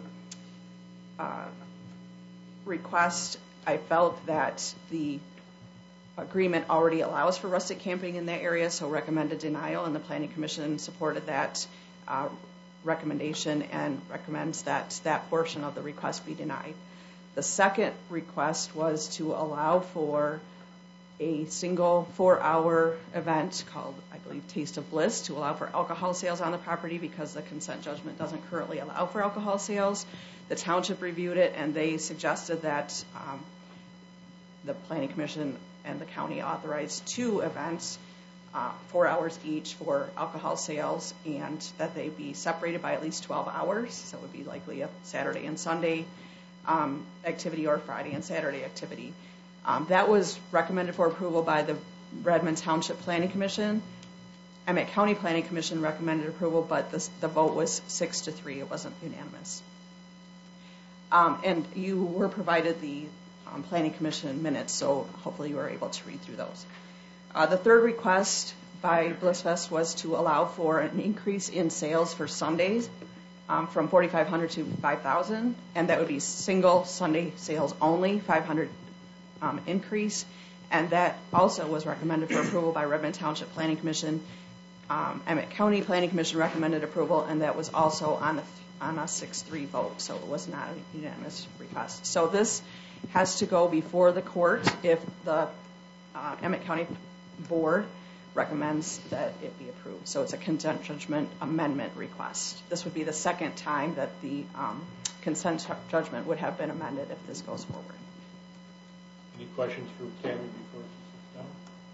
request, I felt that the agreement already allows for rustic camping in that area, so recommended denial, and the Planning Commission supported that recommendation and recommends that that portion of the request be denied. The second request was to allow for a single 4-hour event called, I believe, Taste of Bliss, to allow for alcohol sales on the property because the consent judgment doesn't currently allow for alcohol sales. The township reviewed it, and they suggested that the Planning Commission and the county authorize 2 events, 4 hours each for alcohol sales, and that they be separated by at least 12 hours. So it would be likely a Saturday and Sunday activity or Friday and Saturday activity. That was recommended for approval by the Redmond Township Planning Commission. Emmett County Planning Commission recommended approval, but the vote was 6-3. It wasn't unanimous. And you were provided the Planning Commission minutes, so hopefully you were able to read through those. The third request by Blissfest was to allow for an increase in sales for Sundays from 4,500 to 5,000, and that would be single Sunday sales only, 500 increase, and that also was recommended for approval by Redmond Township Planning Commission. Emmett County Planning Commission recommended approval, and that was also on a 6-3 vote, so it was not a unanimous request. So this has to go before the court if the Emmett County Board recommends that it be approved. So it's a consent judgment amendment request. This would be the second time that the consent judgment would have been amended if this goes forward. Any questions for Tammy before she sits down?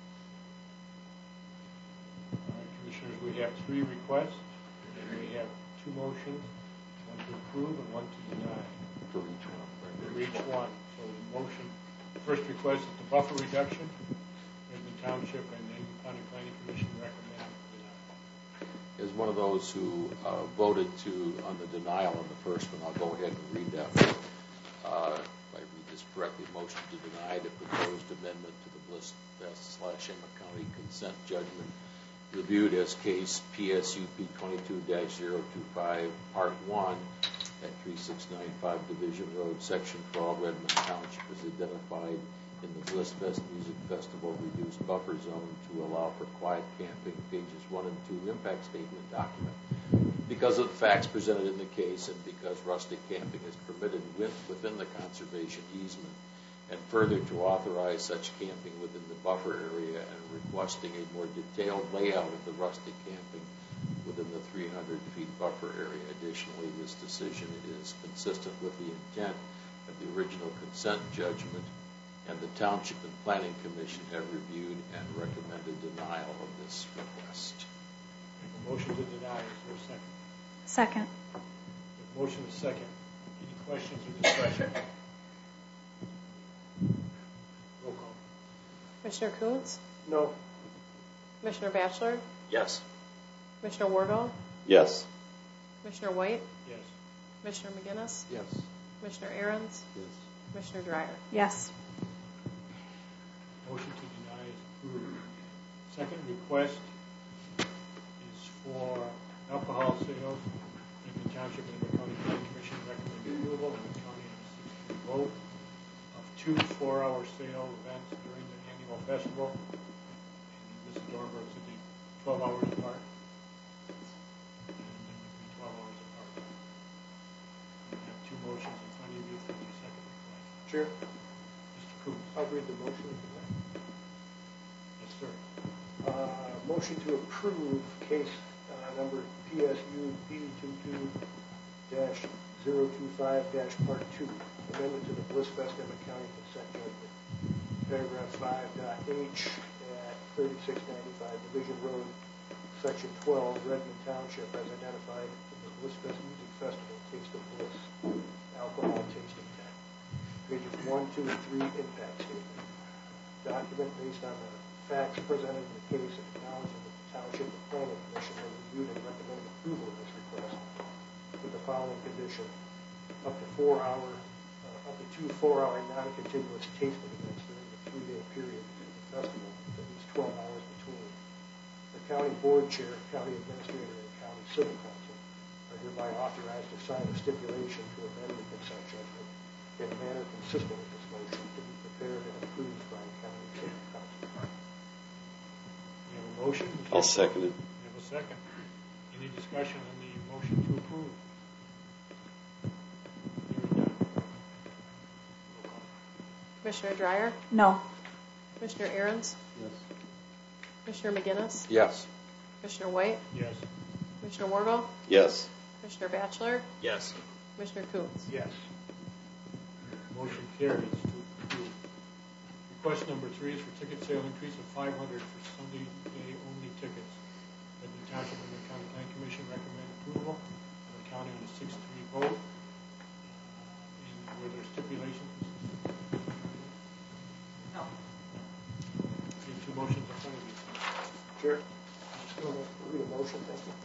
All right, Commissioners, we have 3 requests. We have 2 motions, one to approve and one to deny. For each one. For each one. So the motion, the first request is the buffer reduction. Redmond Township and the County Planning Commission recommend denial. As one of those who voted on the denial on the first one, I'll go ahead and read that one. If I read this correctly, motion to deny the proposed amendment to the Blissfest/Emmett County consent judgment reviewed as case PSUP 22-025, Part 1 at 3695 Division Road, Section 12, Redmond Township is identified in the Blissfest Music Festival reduced buffer zone to allow for quiet camping, pages 1 and 2, impact statement document. Because of the facts presented in the case and because rustic camping is permitted within the conservation easement, and further to authorize such camping within the buffer area and requesting a more detailed layout of the rustic camping within the 300 feet buffer area. Additionally, this decision is consistent with the intent of the original consent judgment, and the Township and Planning Commission have reviewed and recommended denial of this request. A motion to deny. Is there a second? Second. The motion is second. Any questions or discussion? Roll call. Commissioner Kuntz? No. Commissioner Batchelor? Yes. Commissioner Wardle? Yes. Commissioner White? Yes. Commissioner McGinnis? Yes. Commissioner Aaron's? Yes. Commissioner Dreyer? Yes. Motion to deny is approved. Second request is for alcohol sales. The Township and the County Planning Commission recommend approval, and the county has a 6-3 vote of 2 4-hour sale events during the annual festival. And Mrs. Dornberg said they 12 hours apart. And they would be 12 hours apart. We have 2 motions in front of you for the second request. Chair, Mr. Coons. I'll read the motion. Yes, sir. Motion to approve case number PSU B22 2016-025-Part 2, amendment to the Bliss Fest Emmett County consent judgment. Paragraph 5.h at 3695 Division Road, Section 12, Redmond Township, as identified in the Bliss Fest Music Festival, Taste of Bliss, alcohol tasting tax. Pages 1, 2, and 3, impact statement. Document based on the facts presented in the case and acknowledging that the Township and Planning Commission have reviewed and recommended approval of this request with the following condition: up to 2 4-hour non-continuous tasting events during the 3-day period of the festival, with at least 12 hours between. The County Board Chair, County Administrator, and County Civil Council are hereby authorized to sign a stipulation to amend the consent judgment in a manner consistent with this motion to be prepared and approved by County Civil Council. We have a motion. I'll second it. We have a second. Any discussion on the motion to approve? Commissioner Dreyer? No. Commissioner Aaron's? Yes. Commissioner McGinnis? Yes. Commissioner White? Yes. Commissioner Wargel? Yes. Commissioner Batchelor? Yes. Commissioner Coons? Yes. Motion carries to approve. Request number 3 is for ticket sale increase of $500 for Sunday day only tickets. That the Township and the County Planning Commission recommend approval of the county on a 6-3 vote. And were there stipulations? No. You have 2 motions in front of you. Chair, still read a motion, thank you.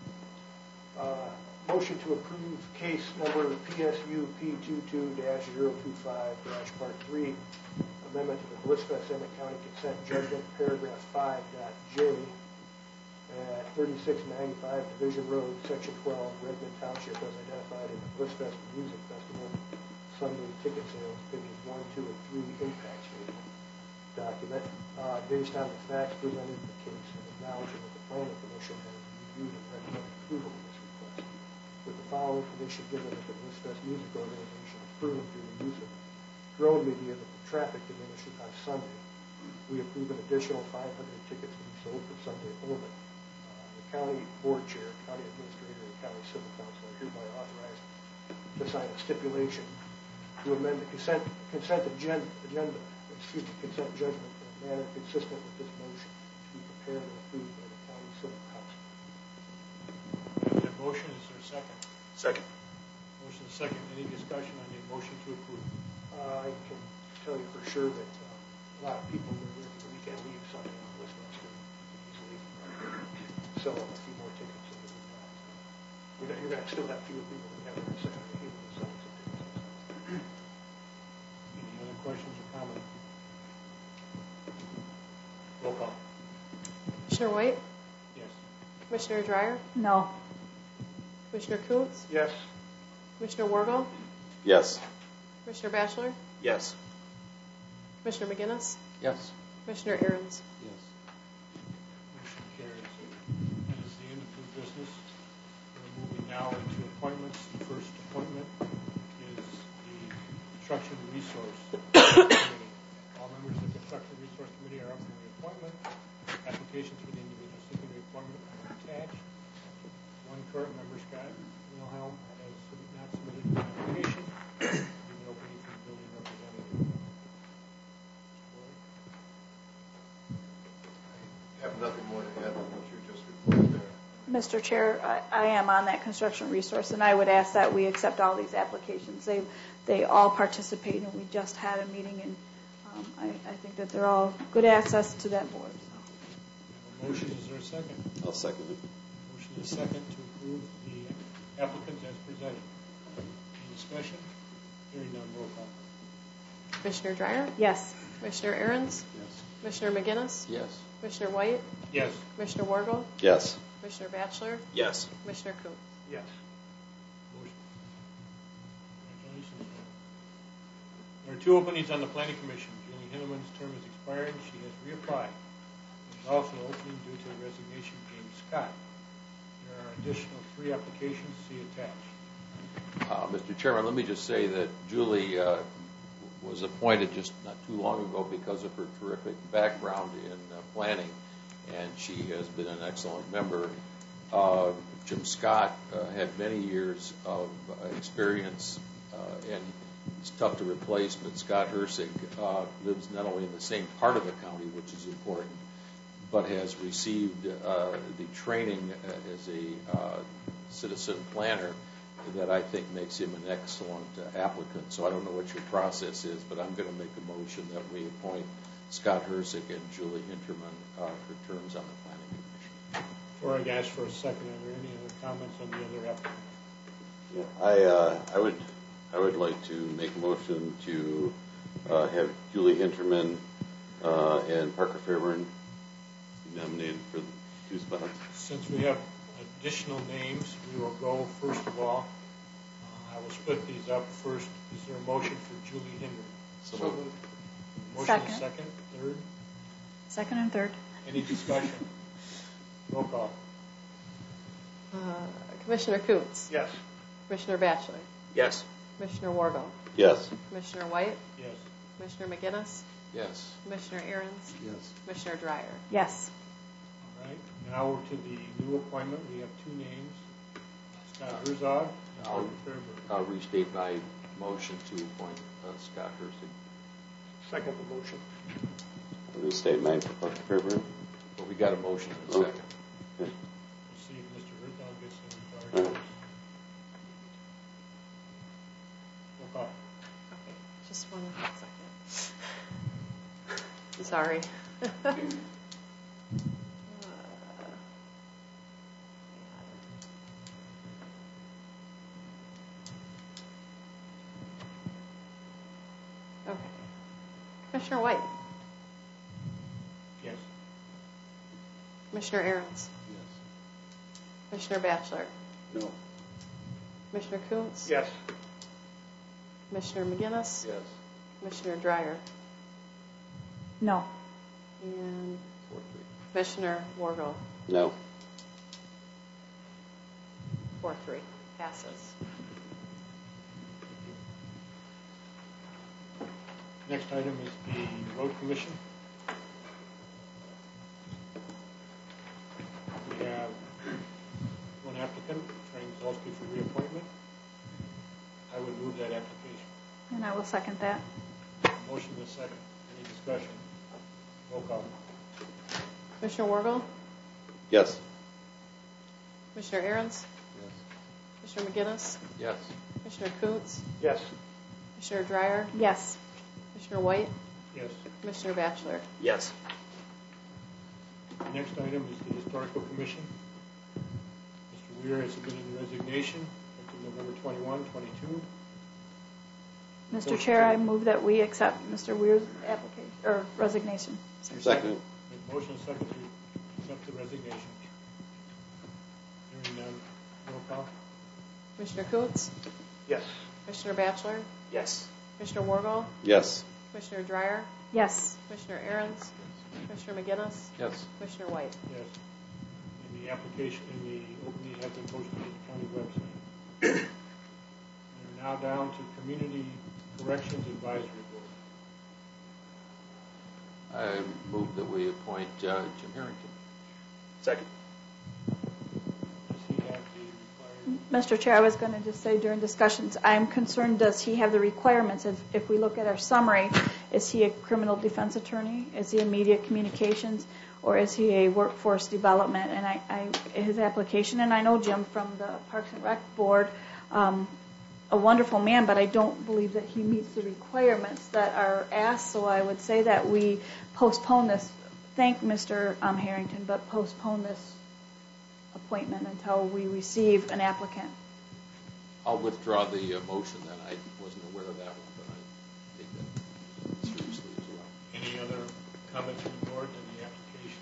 Motion to approve case number PSU P22-025-Part 3, amendment to the Bliss Fest Emmett County consent judgment, paragraph 5.j at 3695 Division Road, Section 12, Redmond Township, as identified in the Bliss Fest Music Festival Sunday ticket sales, pages 1, 2, and 3, impact statement. Document based on the facts presented in the case and acknowledging that the Planning Commission has reviewed and recommended approval of this request. With the following condition given that the Bliss Fest Music Organization is proven through the use of drone media that the traffic diminishes on Sunday, we approve an additional 500 tickets to be sold for Sunday only. The County Board Chair, County Administrator, and County Civil Council are hereby authorized to sign a stipulation to amend the consent judgment in a manner consistent with this motion to be prepared and approved by the County Civil Council. There's a motion. Is there a second? Second. Motion is second. Any discussion on the motion to approve? I can tell you for sure that a lot of people who are working the weekend leave Sunday on this one easily sell a few more tickets. You're going to still have fewer people than ever on Saturday, even with selling some tickets. Any other questions or comments? Roll call. Commissioner White? Yes. Commissioner Dreyer? No. Commissioner Coons? Yes. Commissioner Wargel? Yes. Commissioner Batchelor? Yes. Commissioner McGinnis? Yes. Commissioner Aaron's? Yes. Motion carries. That is the end of new business. We're moving now into appointments. The first appointment is the Construction Resource Committee. All members of the Construction Resource Committee are up for reappointment. Applications for the individual seeking reappointment are attached. One current member, Scott Wilhelm, has not submitted an application. Leave an opening for the building representative. I have nothing more to add than what you just reported there. Mr. Chair, I am on that construction resource, and I would ask that we accept all these applications. They all participate, and we just had a meeting, and I think that they're all good access to that board. So. Motion, is there a second? I'll second it. Motion is second to approve the applicants as presented. Any discussion? Hearing none, roll call. Commissioner Dreyer? Yes. Commissioner Aaron's? Yes. Commissioner McGinnis? Yes. Commissioner White? Yes. Commissioner Wargel? Yes. Commissioner Batchelor? Yes. Commissioner Coons? Yes. Motion. Congratulations, man. There are 2 openings on the Planning Commission. Julie Hinneman's term is expiring. She has reapplied. There's also an opening due to the resignation of James Scott. There are additional 3 applications. See attached. Mr. Chairman, let me just say that Julie was appointed just not too long ago because of her terrific background in planning, and she has been an excellent member. Jim Scott had many years of experience, and he's tough to replace, but Scott Hersig lives not only in the same part of the county, which is important, but has received the training as a citizen planner that I think makes him an excellent applicant. So I don't know what your process is, but I'm going to make a motion that we appoint Scott Hersig and Julie Hinterman for terms on the Planning Commission. Before I ask for a second, are there any other comments on the other applicant? Yeah, I would like to make a motion to have Julie Hinterman and Parker Fairburn nominated for the 2 spots. Since we have additional names, we will go first of all. I will split these up. First, is there a motion for Julie Hinterman? So moved. Motion Second. is second. Third? Second and third. Any discussion? Roll call. Commissioner Kuntz. Yes. Commissioner Batchelor. Yes. Commissioner Wargo. Yes. Commissioner White. Yes. Commissioner McGinnis. Yes. Commissioner Aaron's. Yes. Commissioner Dreyer. Yes. All right. Now we're to the new appointment. We have 2 names. Scott Herzog and Parker Fairburn. I'll restate my motion to appoint Scott Hersig. Second the motion. I'll restate mine for Parker Fairburn. But we got a motion in a second. We'll see if Mr. Herzog gets the required votes. Roll call. Okay, just 1 second. I'm sorry. Okay. Commissioner White. Yes. Commissioner Aaron's. Yes. Commissioner Batchelor. No. Commissioner Kuntz. Yes. Commissioner McGinnis. Yes. Commissioner Dreyer. No. And Commissioner Wargo. No. 4-3. Passes. Next item is the Road Commission. We have 1 applicant, Frank Zolsky, for reappointment. I would move that application. And I will second that. Motion is second. Any discussion? Roll call. Commissioner Wargo. Yes. Commissioner Aaron's. Yes. Commissioner McGinnis. Yes. Commissioner Kuntz. Yes. Commissioner Dreyer. Yes. Commissioner White. Yes. Commissioner Batchelor. Yes. The next item is the Historical Commission. Mr. Weir has submitted a resignation effective November 21, 22. Mr. Chair, I move that we accept Mr. Weir's application or resignation. Second. Motion is second to accept the resignation. Hearing none. Roll call. Commissioner Kuntz. Yes. Commissioner Batchelor. Yes. Commissioner Wargo. Yes. Commissioner Dreyer. Yes. Commissioner Aaron's. Commissioner McGinnis. Yes. Commissioner White. Yes. And the application in the opening has been posted to the county website. We're now down to Community Corrections Advisory Board. I move that we appoint Jim Harrington. Second. Does he have the required? Mr. Chair, I was going to just say during discussions, I'm concerned, does he have the requirements? If we look at our summary, is he a criminal defense attorney? Is he a media communications? Or is he a workforce development? And his application, and I know Jim from the Parks and Rec Board, a wonderful man, but I don't believe that he meets the requirements that are asked. So I would say that we postpone this, thank Mr. Harrington, but postpone this appointment until we receive an applicant. I'll withdraw the motion then. I wasn't aware of that one, but I take that seriously as well. Any other comments from the board on the application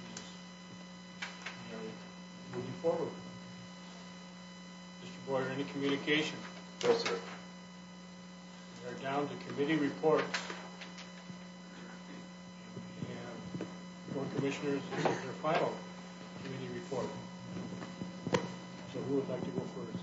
is moving forward? Mr. Boyer, any communication? No, sir. We are down to committee reports. We have board commissioners, this is their final committee report. So who would like to go first?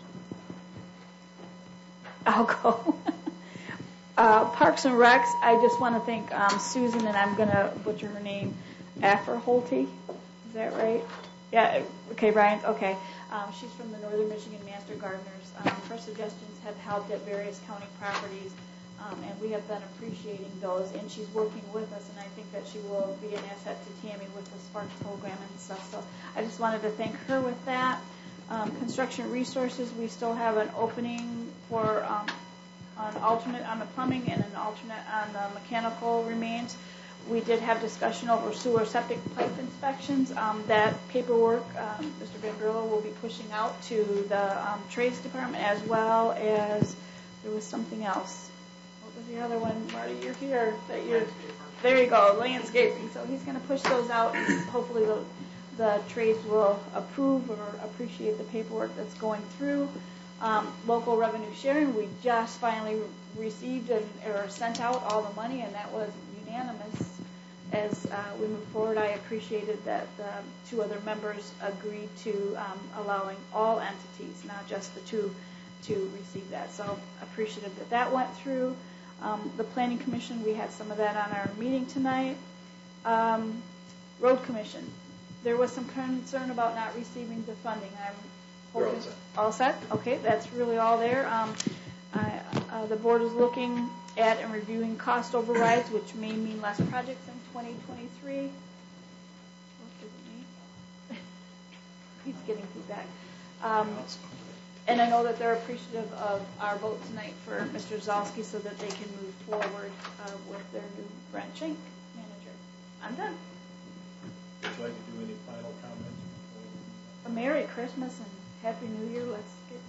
I'll go. Parks and Recs, I just want to thank Susan, and I'm going to butcher her name, Afferholte. Is that right? Yeah, okay, Brian, okay. She's from the Northern Michigan Master Gardeners. Her suggestions have helped at various county properties, and we have been appreciating those, and she's working with us, and I think that she will be an asset to Tammy with the Sparks program and stuff. So I just wanted to thank her with that. Construction resources, we still have an opening for an alternate on the plumbing and an alternate on the mechanical remains. We did have discussion over sewer septic pipe inspections. That paperwork, Mr. Van Grillo will be pushing out to the trades department, as well as there was something else. What was the other one? Marty, you're here. There you go, landscaping. So he's going to push those out, and hopefully the trades will approve or appreciate the paperwork that's going through. Local revenue sharing, we just finally received or sent out all the money, and that was unanimous. As we move forward, I appreciated that the two other members agreed to allowing all entities, not just the two, to receive that. So appreciative that that went through. The Planning Commission, we had some of that on our meeting tonight. Road Commission, there was some concern about not receiving the funding. I'm hoping all set. Okay, that's really all there. The board is looking at and reviewing cost overrides, which may mean less projects in 2023. What does it mean? He's getting feedback. And I know that they're appreciative of our vote tonight for Mr. Zalski so that they can move forward with their new Brent Schenk manager. I'm done. Would you like to do any final comments? A Merry Christmas and Happy New Year. Let's get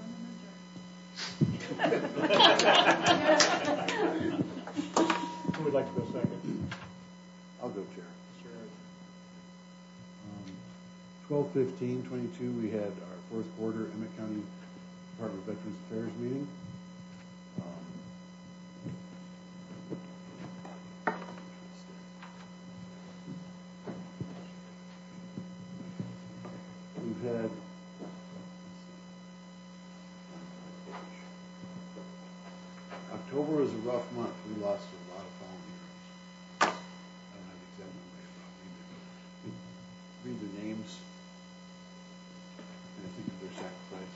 done and adjourned. Who would like to go second? I'll go, Chair. 12/15/22, we had our fourth quarter Emmett County Department of Veterans Affairs meeting. We've had October was a rough month. We lost a lot of fallen heroes. I don't have the exact number, but read the names and think of their sacrifice.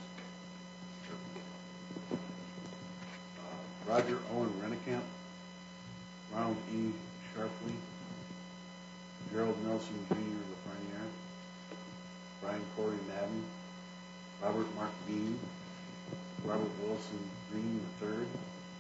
Roger Owen Rennekamp, Ronald E. Sharpley, Gerald Nelson Jr. Lafreniere, Brian Corey Madden, Robert Mark Bean, Robert Wilson Green III,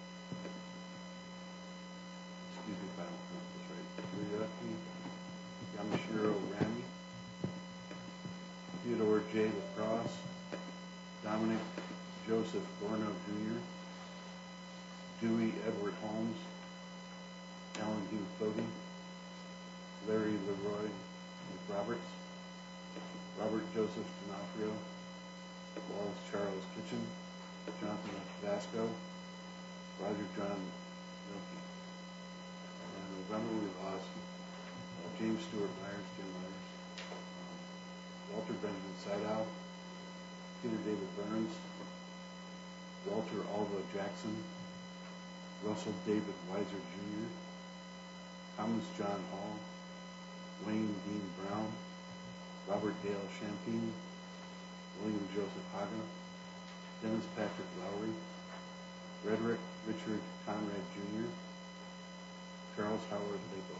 excuse me if I don't pronounce this right, Ryuki Yamashiro Rami, Theodore J. Lacrosse, Dominic Joseph Gorno Jr., Dewey Edward Holmes, Alan Hugh Fogarty, Larry Leroy McRoberts, Robert Joseph D'Onofrio, Wallace Charles Kitchen, Jonathan Vasco, Roger John Milkey. In November we lost James Stewart Myers, Jim Myers, Walter Benjamin Sydow, Peter David Burns, Walter Alva Jackson, Russell David Weiser Jr., Thomas John Hall, Wayne Dean Brown, Robert Dale Champagne, William Joseph Haga, Dennis Patrick Lowry, Frederick Richard Conrad Jr., Charles Howard Lapo.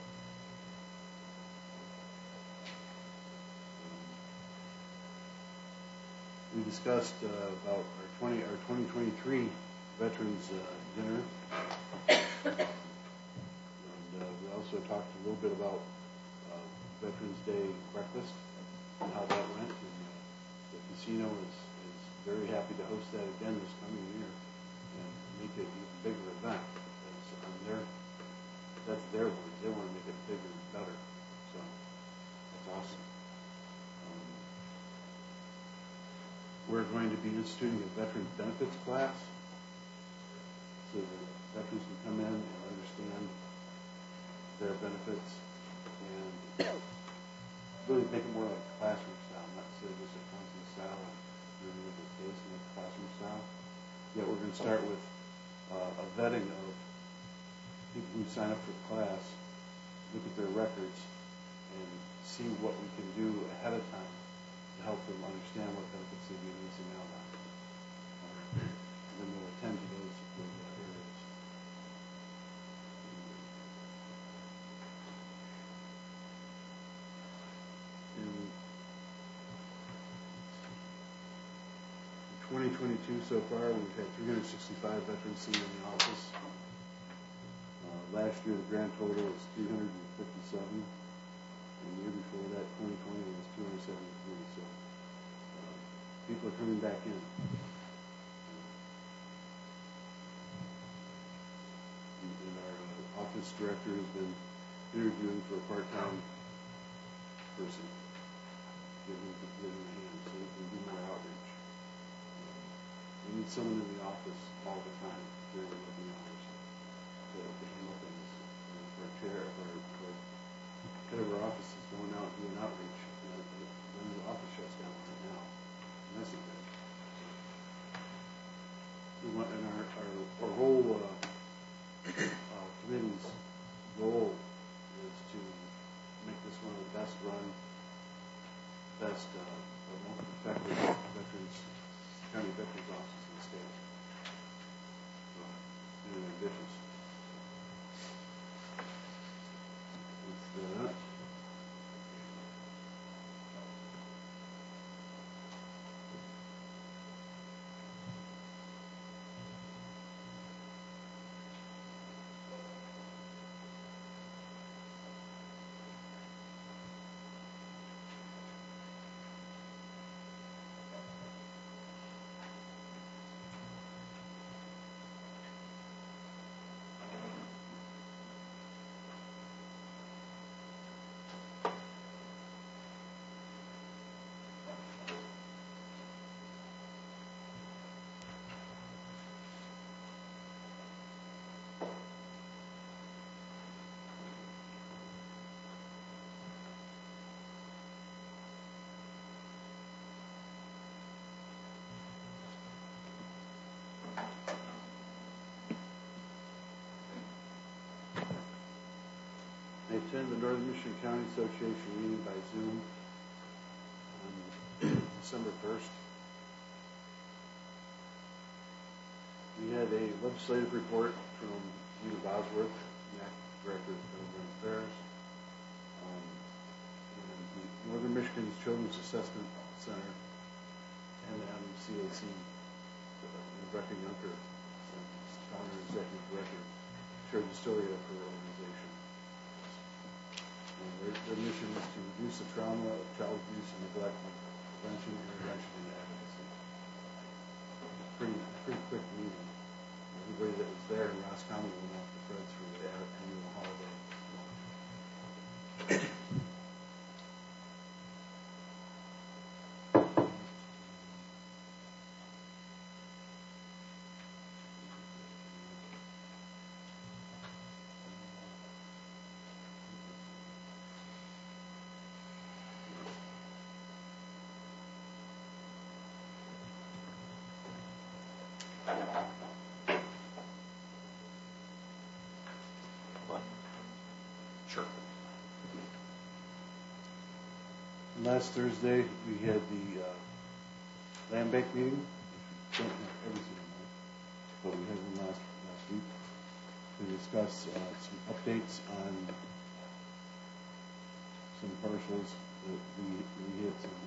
We discussed about our 2023 Veterans Dinner. And we also talked a little bit about Veterans Day breakfast and how that went. And the casino is very happy to host that again this coming year and make it an even bigger event. That's their words. They want to make it bigger and better. So that's awesome. We're going to be instituting a veterans benefits class so that veterans can come in and understand their benefits and really make it more like classroom style, not say just a counseling style and really with the case and like classroom style. Yet we're going to start with a vetting of people who sign up for the class, look at their records, and see what we can do ahead of time to help them understand what benefits 2022 so far, we've had 365 veterans seen in the office. Last year, the grand total was 357, and the year before that, 2020, was 273. So people are coming back in. And our office director has been interviewing for a part-time person, giving a hand so we can do more outreach. We need someone in the office all the time during working hours to handle things. Our chair, our head of our office is going out doing outreach. When the office shuts down right now, and that's not good. We want, and our whole committee's goal is to make this one of the best run, most effective county veterans offices in the state. Any ambitious. That's that. I attended the Northern Michigan County Association meeting by Zoom on December 1st. We had a legislative report from Gina Bosworth, NAC Director of Government Affairs, and the Northern Michigan Children's Assessment Center, and CAC, Rebecca Yunker, founder and executive director, shared the story of her organization. Their mission is to reduce the trauma of child abuse and neglect, prevention, intervention, and advocacy. Pretty quick meeting. Everybody that was there in Roscommon went off the threads for the annual holiday lunch. Sure. Last Thursday, we had the land bank meeting. We don't have every single month, but we had one last week to discuss some updates on some parcels that we had some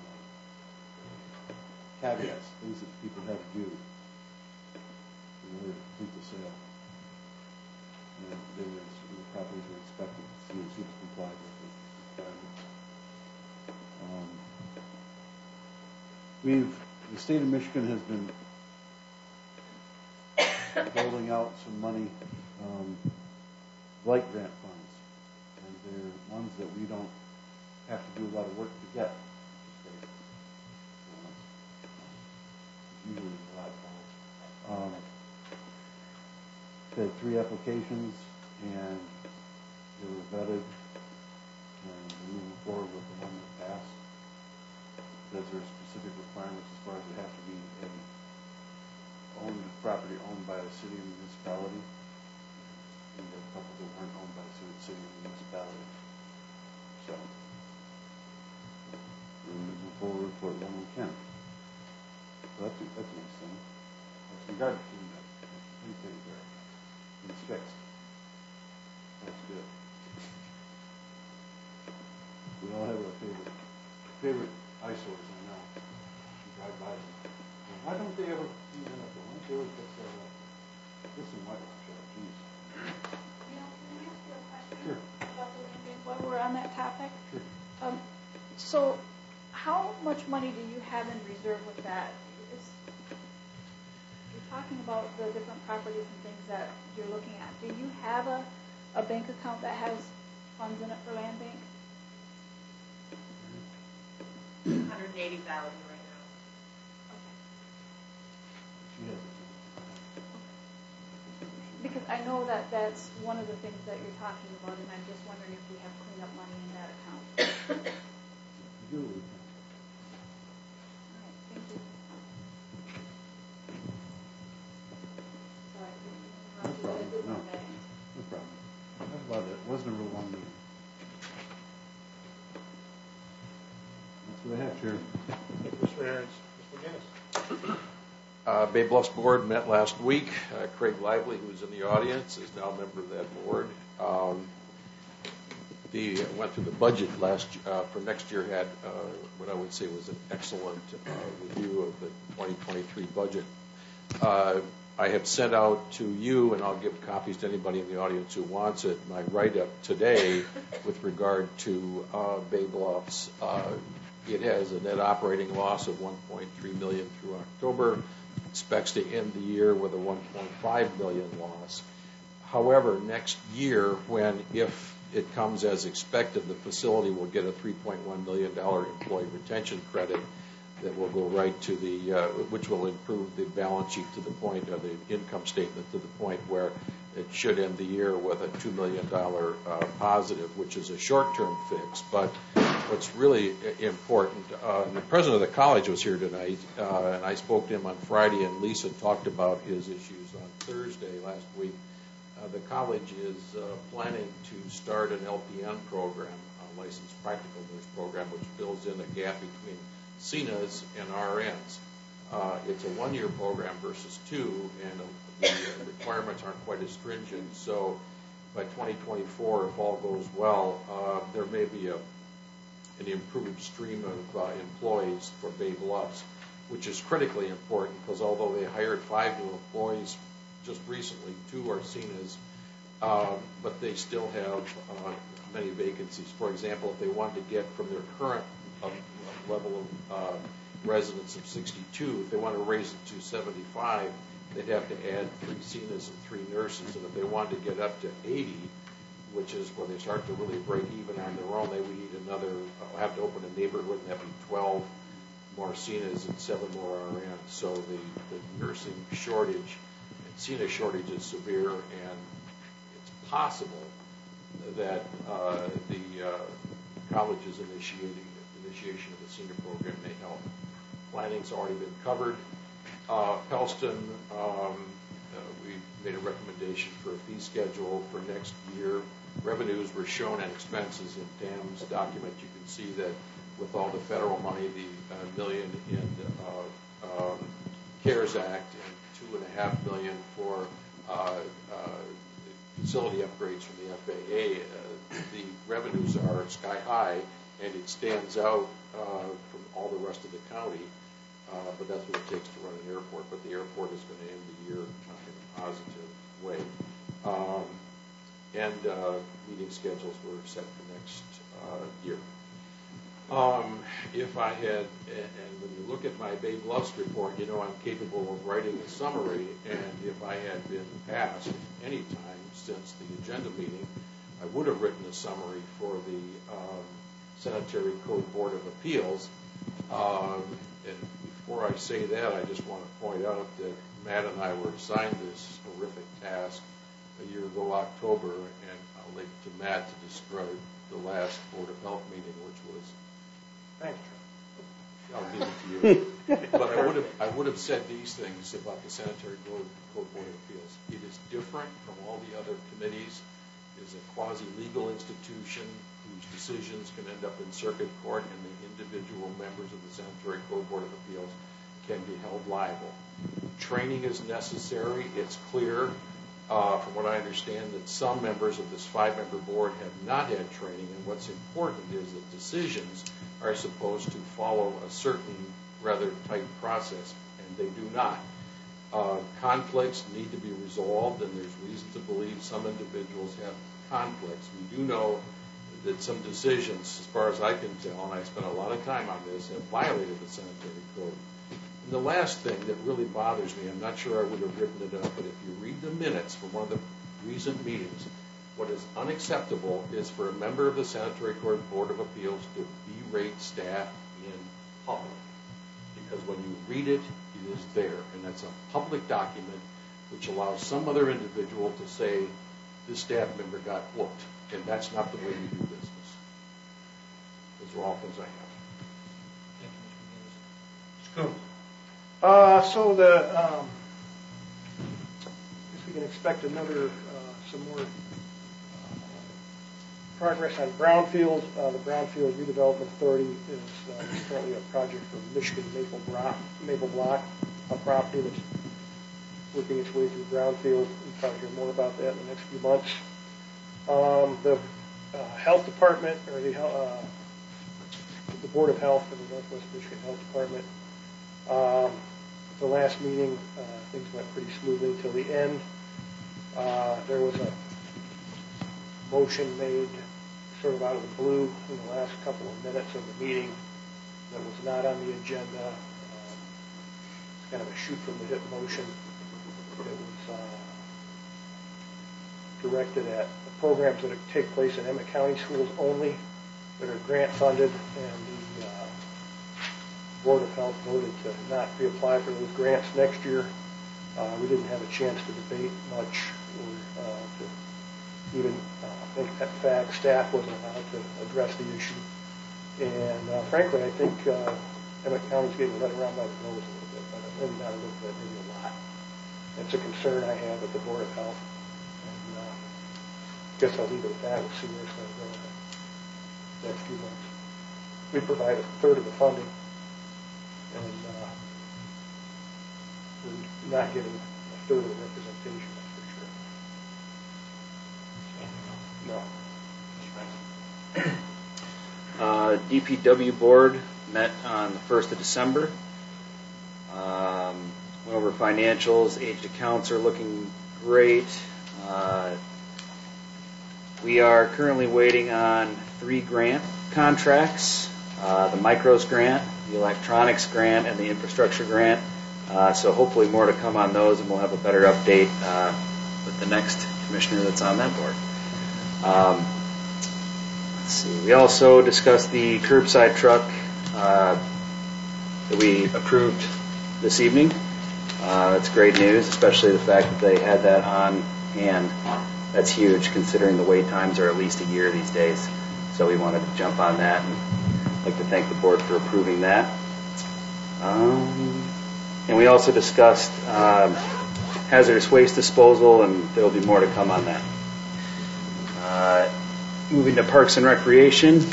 caveats, things that people had to do in order to complete the sale. And the properties were expected to see if people complied with the requirements. The state of Michigan has been building out some money, blight grant funds, and they're ones that we don't have to do a lot of work to get. Usually a lot of had 3 applications, and they were vetted, and we're moving forward with the one that passed. Because there are specific requirements as far as it has to be a property owned by a city or municipality, and there are a couple that weren't owned by a city or municipality. So we're moving forward with what one we can. So that's a nice thing. There's some garbage cleaned up. It's fixed. That's good. We all have our favorite eyesores, I know. You drive by them. Why don't they ever clean it up? Why don't they always fix that up? This is my shop, geez. Can I ask you a question Sure. about the land bank while we're on that topic? Sure. So how much money do you have in reserve with that? You're talking about the different properties and things that you're looking at. Do you have a bank account that has funds in it for land bank? $180,000 right now. She has it. Because I know that that's one of the things that you're talking about, and I'm just wondering if we have cleanup money in that account. You do. All right, thank you. Sorry, No problem. No. No problem. That's about it. It wasn't a real long meeting. That's what I have, Chair. Thank you, Mr. Aaron's. Mr. McGinnis. Bay Bluffs Board met last week. Craig Lively, who's in the audience, is now a member of that board. They went through the budget for next year, had what I would say was an excellent review of the 2023 budget. I have sent out to you, and I'll give copies to anybody in the audience who wants it, my write-up today with regard to Bay Bluffs. It has a net operating loss of $1.3 million through October. Expects to end the year with a $1.5 million loss. However, next year, if it comes as expected, the facility will get a $3.1 million employee retention credit that will go right to which will improve the balance sheet to the point of the income statement to the point where it should end the year with a $2 million positive, which is a short-term fix. But what's really important, the president of the college was here tonight, and I spoke to him on Friday, and Lisa talked about his issues on Thursday last week. The college is planning to start an LPN program, a licensed practical nurse program, which fills in a gap between CNAs and RNs. It's a one-year program versus two, and the requirements aren't quite as stringent. So by 2024, if all goes well, there may be an improved stream of employees for Bay Bluffs, which is critically important because although they hired 5 new employees just recently, 2 are CNAs, but they still have many vacancies. For example, if they wanted to get from their current level of residents of 62, if they want to raise it to 75, they'd have to add 3 CNAs and 3 nurses. And if they wanted to get up to 80, which is where they start to really break even on their own, they would need have to open a neighborhood and have 12 more CNAs and 7 more RNs. So the nursing shortage and CNA shortage is severe, and it's possible that the college's initiation of the senior program may help. Planning's already been covered. Pellston, we made a recommendation for a fee schedule for next year. Revenues were shown and expenses in Dan's document. You can see that with all the federal money, the $1 million in CARES Act and $2.5 million for facility upgrades from the FAA, the revenues are sky high, and it stands out from all the rest of the county. But that's what it takes to run an airport. But the airport is going to end the year in a positive way. And meeting schedules were set for next year. If I had, and when you look at my Bay Bluffs report, you know I'm capable of writing a summary, and if I had been passed any time since the agenda meeting, I would have written a summary for the Sanitary Code Board of Appeals. And before I say that, I just want to point out that Matt and I were assigned this horrific task a year ago, October, and I'll leave it to Matt to describe the last Board of Health meeting, which was. Thanks, I'll give it to you. But I would have said these things about the Sanitary Code Board of Appeals. It is different from all the other committees. It is a quasi-legal institution whose decisions can end up in circuit court, and the individual members of the Sanitary Code Board of Appeals can be held liable. Training is necessary. It's clear, from what I understand, that some members of this 5-member board have not had training, and what's important is that decisions are supposed to follow a certain rather tight process, and and they do not. Conflicts need to be resolved, and there's reason to believe some individuals have conflicts. We do know that some decisions, as far as I can tell, and I spent a lot of time on this, have violated the sanitary code. And the last thing that really bothers me, I'm not sure I would have written it up, but if you read the minutes from one of the recent meetings, what is unacceptable is for a member of the Sanitary Court Board of Appeals to berate staff in public. Because when you read it, it is there, and that's a public document which allows some other individual to say this staff member got whooped, and that's not the way we do business. Those are all things I have. Thank you, Mr. Coons. So I guess we can expect some more progress on Brownfield. The Brownfield Redevelopment Authority is currently a project for Michigan Maple Block, a property that's working its way through Brownfield. We'll probably hear more about that in the next few months. The Health Department, or the Board of Health for the Northwest Michigan Health Department, the last meeting, things went pretty smoothly until the end. There was a motion made sort of out of the blue in the last couple of minutes of the meeting that was not on the agenda. It's kind of a shoot from the hip motion. It was directed at programs that take place in Emmett County schools only, that are grant funded, and the Board of Health voted to not reapply for those grants next year. We didn't have a chance to debate much or to even think that fact. Staff wasn't allowed to address the issue. And frankly, I think Emmett County's getting led around by the nose a little bit, but maybe not a little bit, maybe a lot. That's a concern I have with the Board of Health. And I guess I'll leave it at that. We'll see where it's going to go in the next few months. We provide a third of the funding, and we're not getting a third of the representation, that's for sure. No. DPW board met on the 1st of December. Went over financials. Aged accounts are looking great. We are currently waiting on 3 grant contracts, the Micros grant, the electronics grant, and the infrastructure grant. So hopefully more to come on those, and we'll have a better update with the next commissioner that's on that board. Let's see. We also discussed the curbside truck that we approved this evening. It's great news, especially the fact that they had that on hand. That's huge, considering the wait times are at least a year these days. So we wanted to jump on that, and I'd like to thank the board for approving that. And we also discussed hazardous waste disposal, and there will be more to come on that. Moving to Parks and Recreation,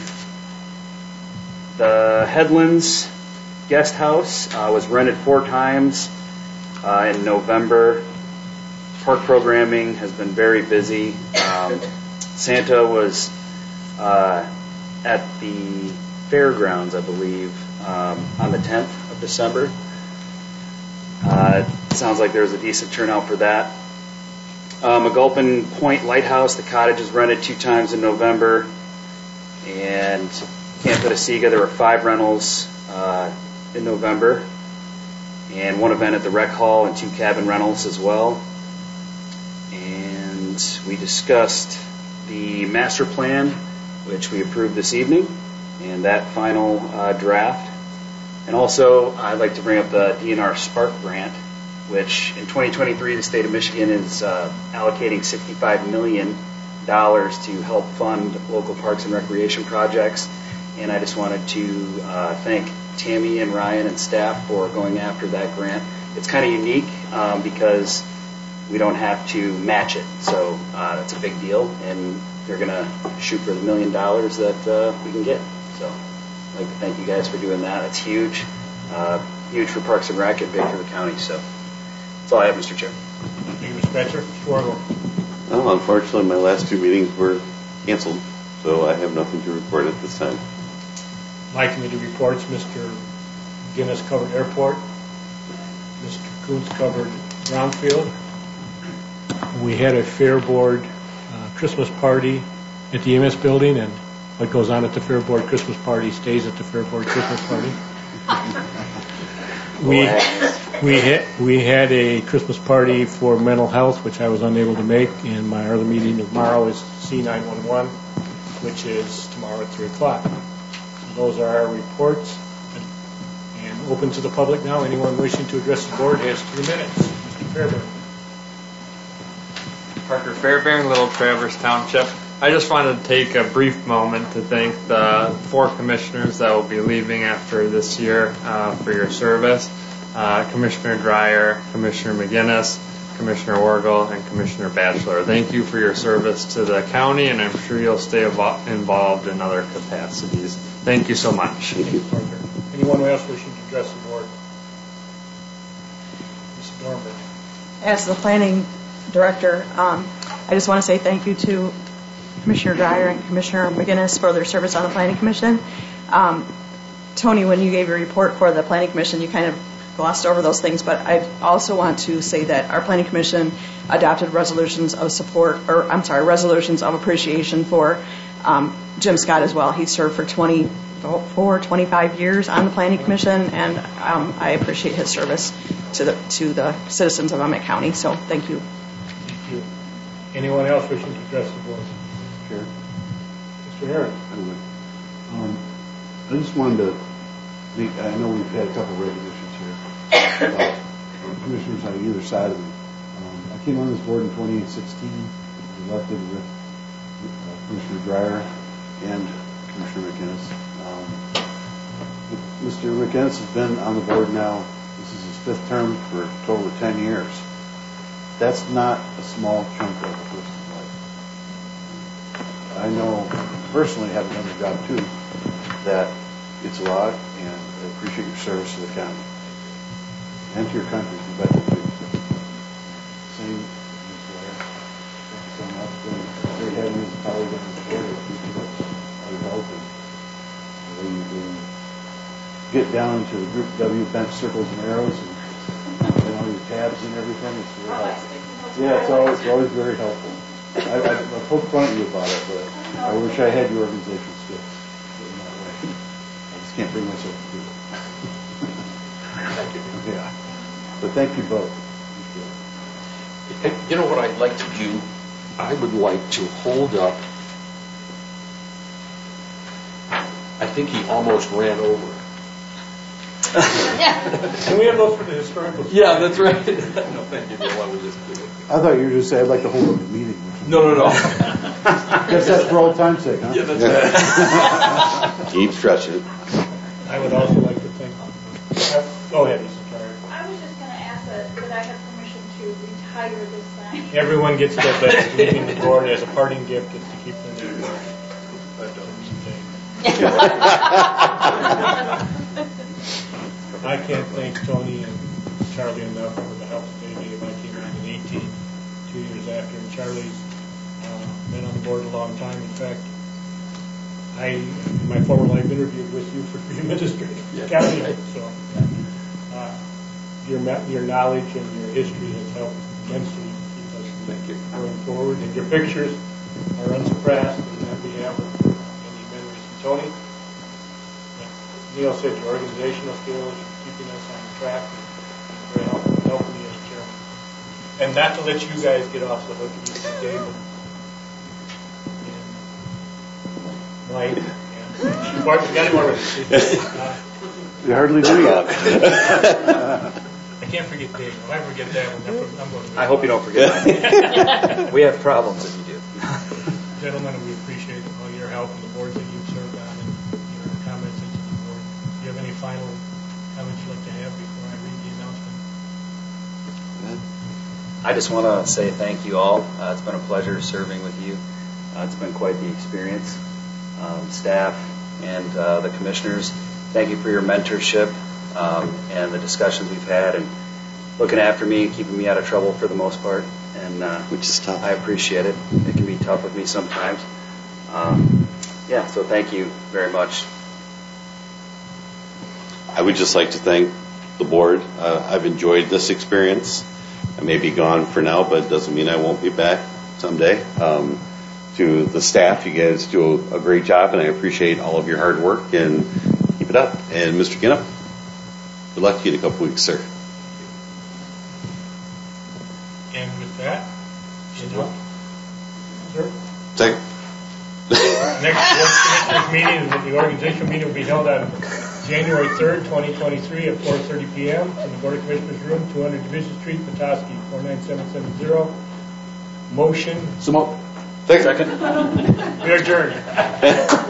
the Headlands Guest House was rented 4 times in November. Park programming has been very busy. Santa was at the fairgrounds, I believe, on the 10th of December. It sounds like there was a decent turnout for that. McGulpin Point Lighthouse, the cottage is rented 2 times in November. And Camp Pitasiga, there were 5 rentals in November. And 1 event at the Rec Hall and 2 cabin rentals as well. And we discussed the master plan, which we approved this evening, and that final draft. And also, I'd like to bring up the DNR Spark grant, which in 2023, the state of Michigan is allocating $65 million to help fund local parks and recreation projects. And I just wanted to thank Tammy and Ryan and staff for going after that grant. It's kind of unique because we don't have to match it, so that's a big deal, and they're going to shoot for the $1 million that we can get. So I'd like to thank you guys for doing that. It's huge, huge for Parks and Rec and big for the county. So that's all I have, Mr. Chair. Thank you, Mr. Spencer. Mr. Wargo. Well, unfortunately, my last 2 meetings were canceled, so I have nothing to report at this time. My committee reports, Mr. Guinness covered airport. Mr. Kuntz covered Brownfield. We had a Fair Board Christmas party at the EMS building, and what goes on at the Fair Board Christmas party stays at the Fair Board Christmas party. We had a Christmas party for mental health, which I was unable to make, and my other meeting tomorrow is C911, which is tomorrow at 3 o'clock. So those are our reports, and open to the public now. Anyone wishing to address the board has 2 minutes. Mr. Fairbairn. Parker Fairbairn, Little Traverse Township. I just wanted to take a brief moment to thank the 4 commissioners that will be leaving after this year for your service. Commissioner Dreyer, Commissioner McGinnis, Commissioner Orgel, and Commissioner Batchelor. Thank you for your service to the county, and I'm sure you'll stay involved in other capacities. Thank you so much. Thank you, Parker. Anyone else wishing to address the board? Mrs. Dornberg. As the planning director, I just want to say thank you to Commissioner Dreyer and Commissioner McGinnis for their service on the Planning Commission. Tony, when you gave your report for the Planning Commission, you kind of glossed over those things, but I also want to say that our Planning Commission adopted resolutions of support, resolutions of appreciation for Jim Scott as well. He served for 25 years on the Planning Commission, and I appreciate his service to the citizens of Emmett County, so thank you. Thank you. Anyone else wishing to address the board? Chair. Mr. Herron. I just wanted to make, I know we've had a couple of recognitions here about commissioners on either side of me. I came on this board in 2016, elected with Commissioner Dreyer and Commissioner McGinnis. Mr. McGinnis has been on the board now, this is his 5th term for a total of 10 years. That's not a small chunk of a person's life. I know personally, having done the job too, that it's a lot, and I appreciate your service to the county and to your country, to Bethel too. Same, Ms. Blair. Thank you so much. It's been great having you as a colleague on the board. I appreciate all your help and the way you get down into the Group W bench circles and arrows and all your tabs and everything. It's very helpful. Yeah, it's always very helpful. I've poked fun at you about it, but I wish I had your organization skills in that way. I just can't bring myself to do it. Yeah. But thank you both. You know what I'd like to do? I would like to hold up. I think he almost ran over. Can we have those for the historical? Yeah, that's right. No, thank you, Bill. I was just kidding. I thought you were just saying I'd like to hold up the meeting. No. Guess that's for old time's sake, huh? Yeah, that's right. Keep stretching it. I would also like to thank. Go ahead, Mr. Dreyer. I was just going to ask that I have permission to retire this time. Everyone gets that, but leaving the board as a parting gift is to keep the name. I can't thank Tony and Charlie enough for the help that they gave. I came on in 18, 2 years after, and Charlie's been on the board a long time. In fact, I, in my former life, interviewed with you for the administrative county. So your knowledge and your history has helped immensely keep us going forward. And your pictures are unsurpassed, and on behalf of many memories from Tony. Neil said your organizational skills, keeping us on track, and very helping me as chairman. And not to let you guys get off the hook and use the David and Mike and Bart, we got him already. You hardly do yet. I can't forget Dave. If I forget that one, I'm going to. I hope you don't forget that. We have problems if you do. Gentlemen, we appreciate all your help and the boards that you've served on and your comments into the board. Do you have any final comments you'd like to have before I read the announcement? I just want to say thank you all. It's been a pleasure serving with you. It's been quite the experience. Staff and the commissioners, thank you for your mentorship and the discussions we've had and looking after me and keeping me out of trouble for the most part. And which is tough. I appreciate it. It can be tough with me sometimes. So thank you very much. I would just like to thank the board. I've enjoyed this experience. I may be gone for now, but it doesn't mean I won't be back someday. To the staff, you guys do a great job, and I appreciate all of your hard work, and keep it up. And Mr. Ginnup, good luck to you in a couple weeks, sir. And with that, sir? Second. Next Board of Commissioners meeting, the organizational meeting will be held on January 3rd, 2023 at 4:30 p.m. in the Board of Commissioners room, 200 Division Street, Petoskey, 49770. Motion. Second. We adjourn.